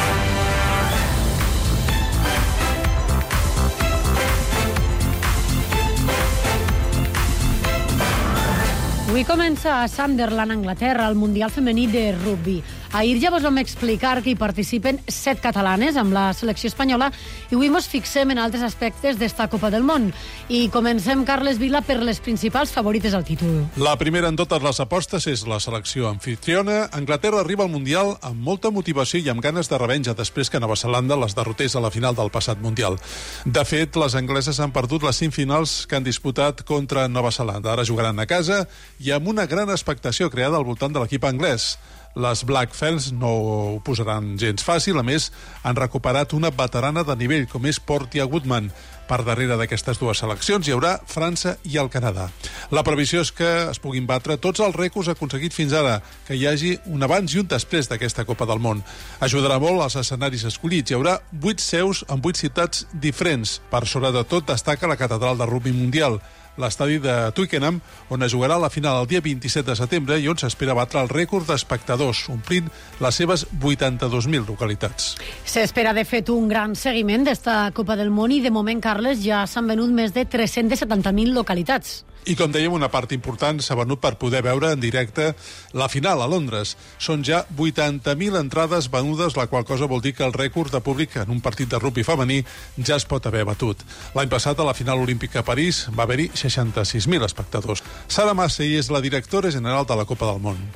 Avui comença a Sunderland, Anglaterra, el Mundial Femení de Rugby. Ahir ja vos vam explicar que hi participen set catalanes amb la selecció espanyola i avui mos fixem en altres aspectes d'esta Copa del Món. I comencem, Carles Vila, per les principals favorites al títol. La primera en totes les apostes és la selecció anfitriona. Anglaterra arriba al Mundial amb molta motivació i amb ganes de revenja després que Nova Zelanda les derrotés a la final del passat Mundial. De fet, les angleses han perdut les cinc finals que han disputat contra Nova Zelanda. Ara jugaran a casa i amb una gran expectació creada al voltant de l'equip anglès. Les Black Ferns no ho posaran gens fàcil. A més, han recuperat una veterana de nivell, com és Portia Woodman. Per darrere d'aquestes dues seleccions hi haurà França i el Canadà. La previsió és que es puguin batre tots els rècords aconseguits fins ara, que hi hagi un abans i un després d'aquesta Copa del Món. Ajudarà molt als escenaris escollits. Hi haurà vuit seus en vuit ciutats diferents. Per sobretot destaca la catedral de rugby mundial, l'estadi de Twickenham, on es jugarà la final el dia vint-i-set de setembre i on s'espera batre el rècord d'espectadors, omplint les seves vuitanta-dos mil localitats. S'espera, de fet, un gran seguiment d'esta Copa del Món i, de moment, Carles, ja s'han venut més de tres-cents setanta mil localitats. I, com dèiem, una part important s'ha venut per poder veure en directe la final a Londres. Són ja vuitanta mil entrades venudes, la qual cosa vol dir que el rècord de públic en un partit de rugby femení ja es pot haver batut. L'any passat, a la final olímpica a París, va haver-hi seixanta-sis mil espectadors. Sara Massey és la directora general de la Copa del Món.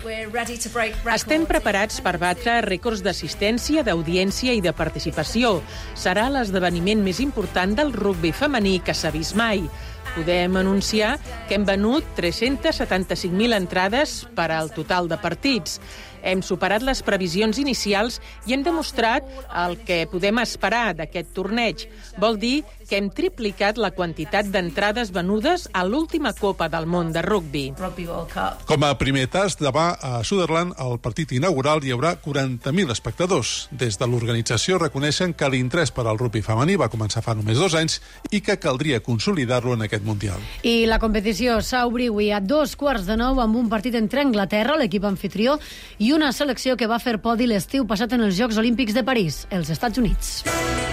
Estem preparats per batre rècords d'assistència, d'audiència i de participació. Serà l'esdeveniment més important del rugby femení que s'ha vist mai. Podem anunciar que hem venut tres-cents setanta-cinc mil entrades per al total de partits. Hem superat les previsions inicials i hem demostrat el que podem esperar d'aquest torneig. Vol dir que hem triplicat la quantitat d'entrades venudes a l'última Copa del Món de rugby. Com a primer tast, demà a Sunderland, al partit inaugural, hi haurà quaranta mil espectadors. Des de l'organització reconeixen que l'interès per al rugby femení va començar fa només dos anys i que caldria consolidar-lo en aquest Mundial. I la competició s'obri avui a dos quarts de nou amb un partit entre Anglaterra, l'equip anfitrió, i una selecció que va fer podi l'estiu passat en els Jocs Olímpics de París, els Estats Units.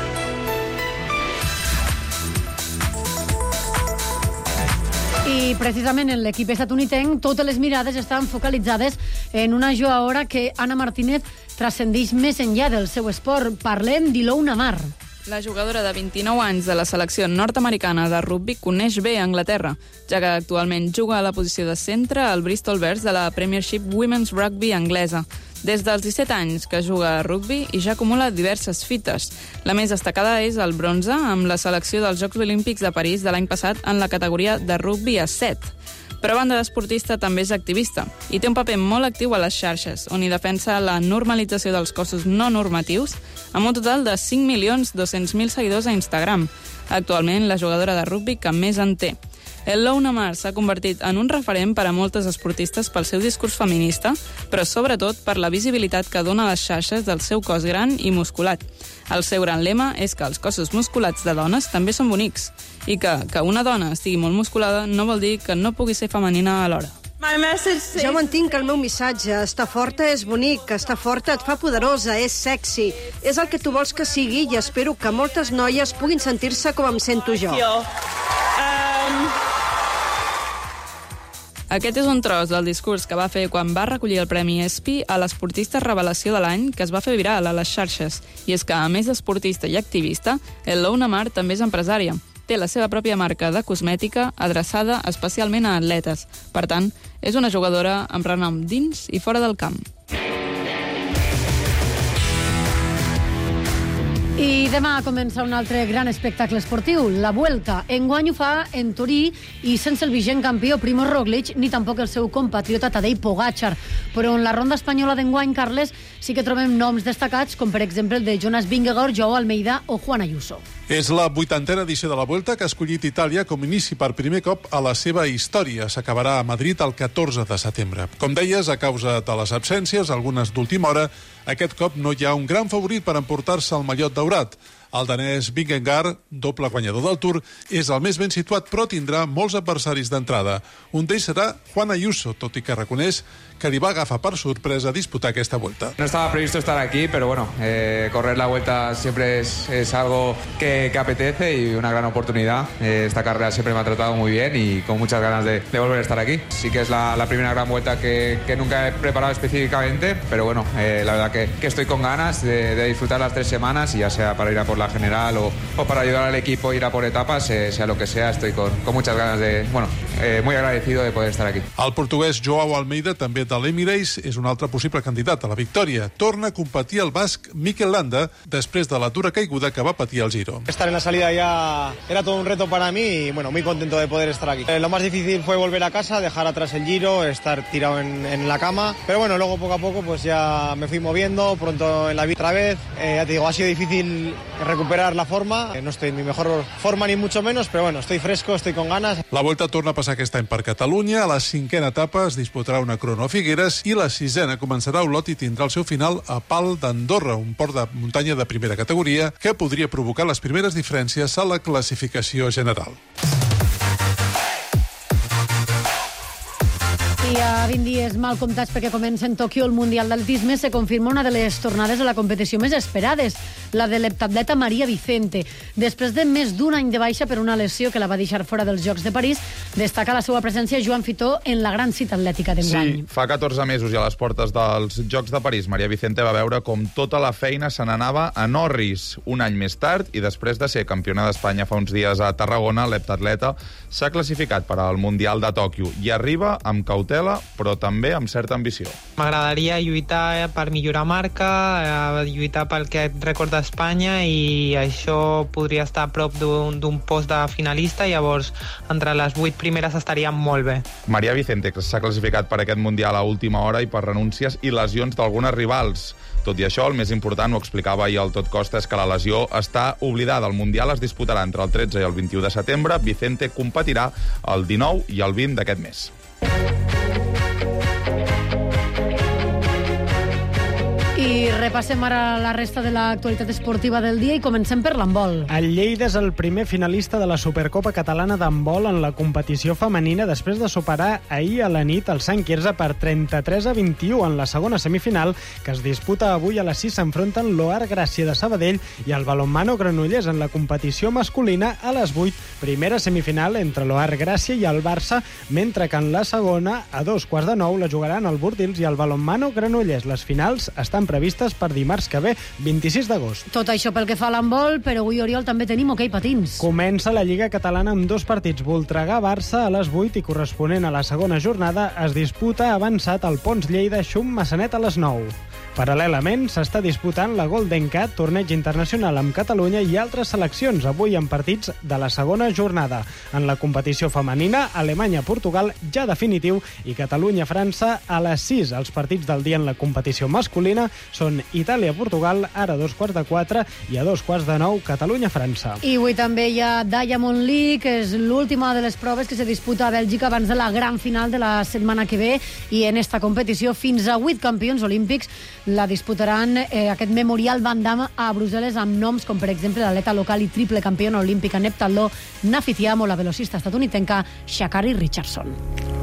I precisament en l'equip estatunidenc totes les mirades estan focalitzades en una jugadora que, Anna Martínez, transcendeix més enllà del seu esport. Parlem d'Ilona Mar. La jugadora de vint-i-nou anys de la selecció nord-americana de rugbi coneix bé Anglaterra, ja que actualment juga a la posició de centre al Bristol Bears de la Premiership Women's Rugby anglesa. Des dels disset anys que juga a rugbi i ja acumula diverses fites. La més destacada és el bronze amb la selecció dels Jocs Olímpics de París de l'any passat en la categoria de rugbi a set. Però a banda d'esportista també és activista i té un paper molt actiu a les xarxes, on hi defensa la normalització dels cossos no normatius, amb un total de cinc milions dos-cents mil seguidors a Instagram. Actualment, la jugadora de rugbi que més en té. Ilona Maher s'ha convertit en un referent per a moltes esportistes pel seu discurs feminista, però sobretot per la visibilitat que dona a les xarxes del seu cos gran i musculat. El seu gran lema és que els cossos musculats de dones també són bonics i que, que una dona estigui molt musculada no vol dir que no pugui ser femenina alhora. Jo mantinc que el meu missatge, estar forta és bonic, estar forta et fa poderosa, és sexy, és el que tu vols que sigui i espero que moltes noies puguin sentir-se com em sento jo. Um... Aquest és un tros del discurs que va fer quan va recollir el Premi ESPY a l'esportista revelació de l'any que es va fer viral a les xarxes. I és que, a més d'esportista i activista, Ilona Maher també és empresària. Té la seva pròpia marca de cosmètica adreçada especialment a atletes. Per tant, és una jugadora amb renom dins i fora del camp. I demà comença un altre gran espectacle esportiu, la Vuelta. Enguany ho fa en Turí i sense el vigent campió Primož Roglič ni tampoc el seu compatriota Tadej Pogačar. Però en la ronda espanyola d'enguany, Carles, sí que trobem noms destacats, com per exemple el de Jonas Vingegaard, Joao Almeida o Juan Ayuso. És la vuitantena edició de la Vuelta que ha escollit Itàlia com inici per primer cop a la seva història. S'acabarà a Madrid el catorze de setembre. Com deies, a causa de les absències, algunes d'última hora, aquest cop no hi ha un gran favorit per emportar-se el mallot daurat. El danès Vingegaard, doble guanyador del Tour, és el més ben situat, però tindrà molts adversaris d'entrada. Un d'ells serà Juan Ayuso, tot i que reconeix que li va agafar per sorpresa disputar aquesta Vuelta. No estaba previsto estar aquí, pero bueno, eh, correr la Vuelta siempre es, es algo que, que apetece y una gran oportunidad. Eh, esta carrera siempre me ha tratado muy bien y con muchas ganas de, de volver a estar aquí. Sí que es la, la primera gran Vuelta que, que nunca he preparado específicamente, pero bueno, eh, la verdad que, que estoy con ganas de, de disfrutar las tres semanas y ya sea para ir a por la general o, o para ayudar al equipo a ir a por etapas, eh, sea lo que sea, estoy con, con muchas ganas de, bueno, eh, muy agradecido de poder estar aquí. El portuguès Joao Almeida, també de l'Emirates, és un altre possible candidat a la victòria. Torna a competir el basc Mikel Landa després de la dura caiguda que va patir al Giro. Estar en la salida ya era todo un reto para mí y bueno, muy contento de poder estar aquí. Eh, lo más difícil fue volver a casa, dejar atrás el Giro, estar tirado en, en la cama, pero bueno, luego poco a poco pues ya me fui moviendo, pronto en la vida otra vez. Eh, ya te digo, ha sido difícil recuperar la forma, eh, no estoy en mi mejor forma ni mucho menos, pero bueno, estoy fresco, estoy con ganas. La Volta torna a passar aquest any per Catalunya. A la cinquena etapa es disputarà una crono a Figueres i la sisena començarà a Olot i tindrà el seu final a Pal d'Andorra, un port de muntanya de primera categoria que podria provocar les primeres diferències a la classificació general. I a vint dies mal comptats perquè comença en Tòquio el Mundial d'Atletisme, se confirma una de les tornades a la competició més esperades, la de l'heptatleta Maria Vicente. Després de més d'un any de baixa per una lesió que la va deixar fora dels Jocs de París, destaca la seva presència Joan Fitó en la gran cita atlètica d'enguany. Sí, fa catorze mesos i a les portes dels Jocs de París, Maria Vicente va veure com tota la feina se n'anava a Norris. Un any més tard, i després de ser campiona d'Espanya fa uns dies a Tarragona, l'heptatleta s'ha classificat per al Mundial de Tòquio i arriba amb cautela, però també amb certa ambició. M'agradaria lluitar per millorar marca, lluitar per aquest rècord d'Espanya i això podria estar a prop d'un post de finalista, llavors entre les vuit primeres estaria molt bé. Maria Vicente s'ha classificat per aquest Mundial a última hora i per renúncies i lesions d'algunes rivals. Tot i això, el més important, ho explicava ahir el Tot Costa, és que la lesió està oblidada. El Mundial es disputarà entre el tretze i el vint-i-u de setembre. Vicente competirà el dinou i el vint d'aquest mes. I repassem ara la resta de l'actualitat esportiva del dia i comencem per l'handbol. El Lleida és el primer finalista de la Supercopa Catalana d'handbol en la competició femenina després de superar ahir a la nit el Sant Quirze per trenta-tres a vint-i-u en la segona semifinal que es disputa avui a les sis. S'enfronten l'Oar Gràcia de Sabadell i el Balonmano Granollers en la competició masculina a les vuit. Primera semifinal entre l'Oar Gràcia i el Barça, mentre que en la segona, a dos quarts de nou, la jugaran el Bordils i el Balonmano Granollers. Les finals estan previstes per dimarts que ve, vint-i-sis d'agost. Tot això pel que fa a l'handbol, però avui, Oriol, també tenim hoquei patins. Comença la Lliga Catalana amb dos partits. Voltregà-Barça a les vuit i corresponent a la segona jornada es disputa avançat el Pons Lleida-Xum-Massanet a les nou. Paral·lelament, s'està disputant la Golden Cat, torneig internacional amb Catalunya i altres seleccions, avui en partits de la segona jornada. En la competició femenina, Alemanya-Portugal ja definitiu i Catalunya-França a les sis. Els partits del dia en la competició masculina són Itàlia-Portugal, ara a dos quarts de quatre, i a dos quarts de nou, Catalunya-França. I avui també hi ha Diamond League, que és l'última de les proves que se disputa a Bèlgica abans de la gran final de la setmana que ve, i en esta competició fins a vuit campions olímpics la disputaran eh, aquest Memorial Van Damme a Brussel·les, amb noms com, per exemple, l'atleta local i triple campiona olímpica en heptatló Nafitiam o la velocista estatunidenca Sha'Carri Richardson.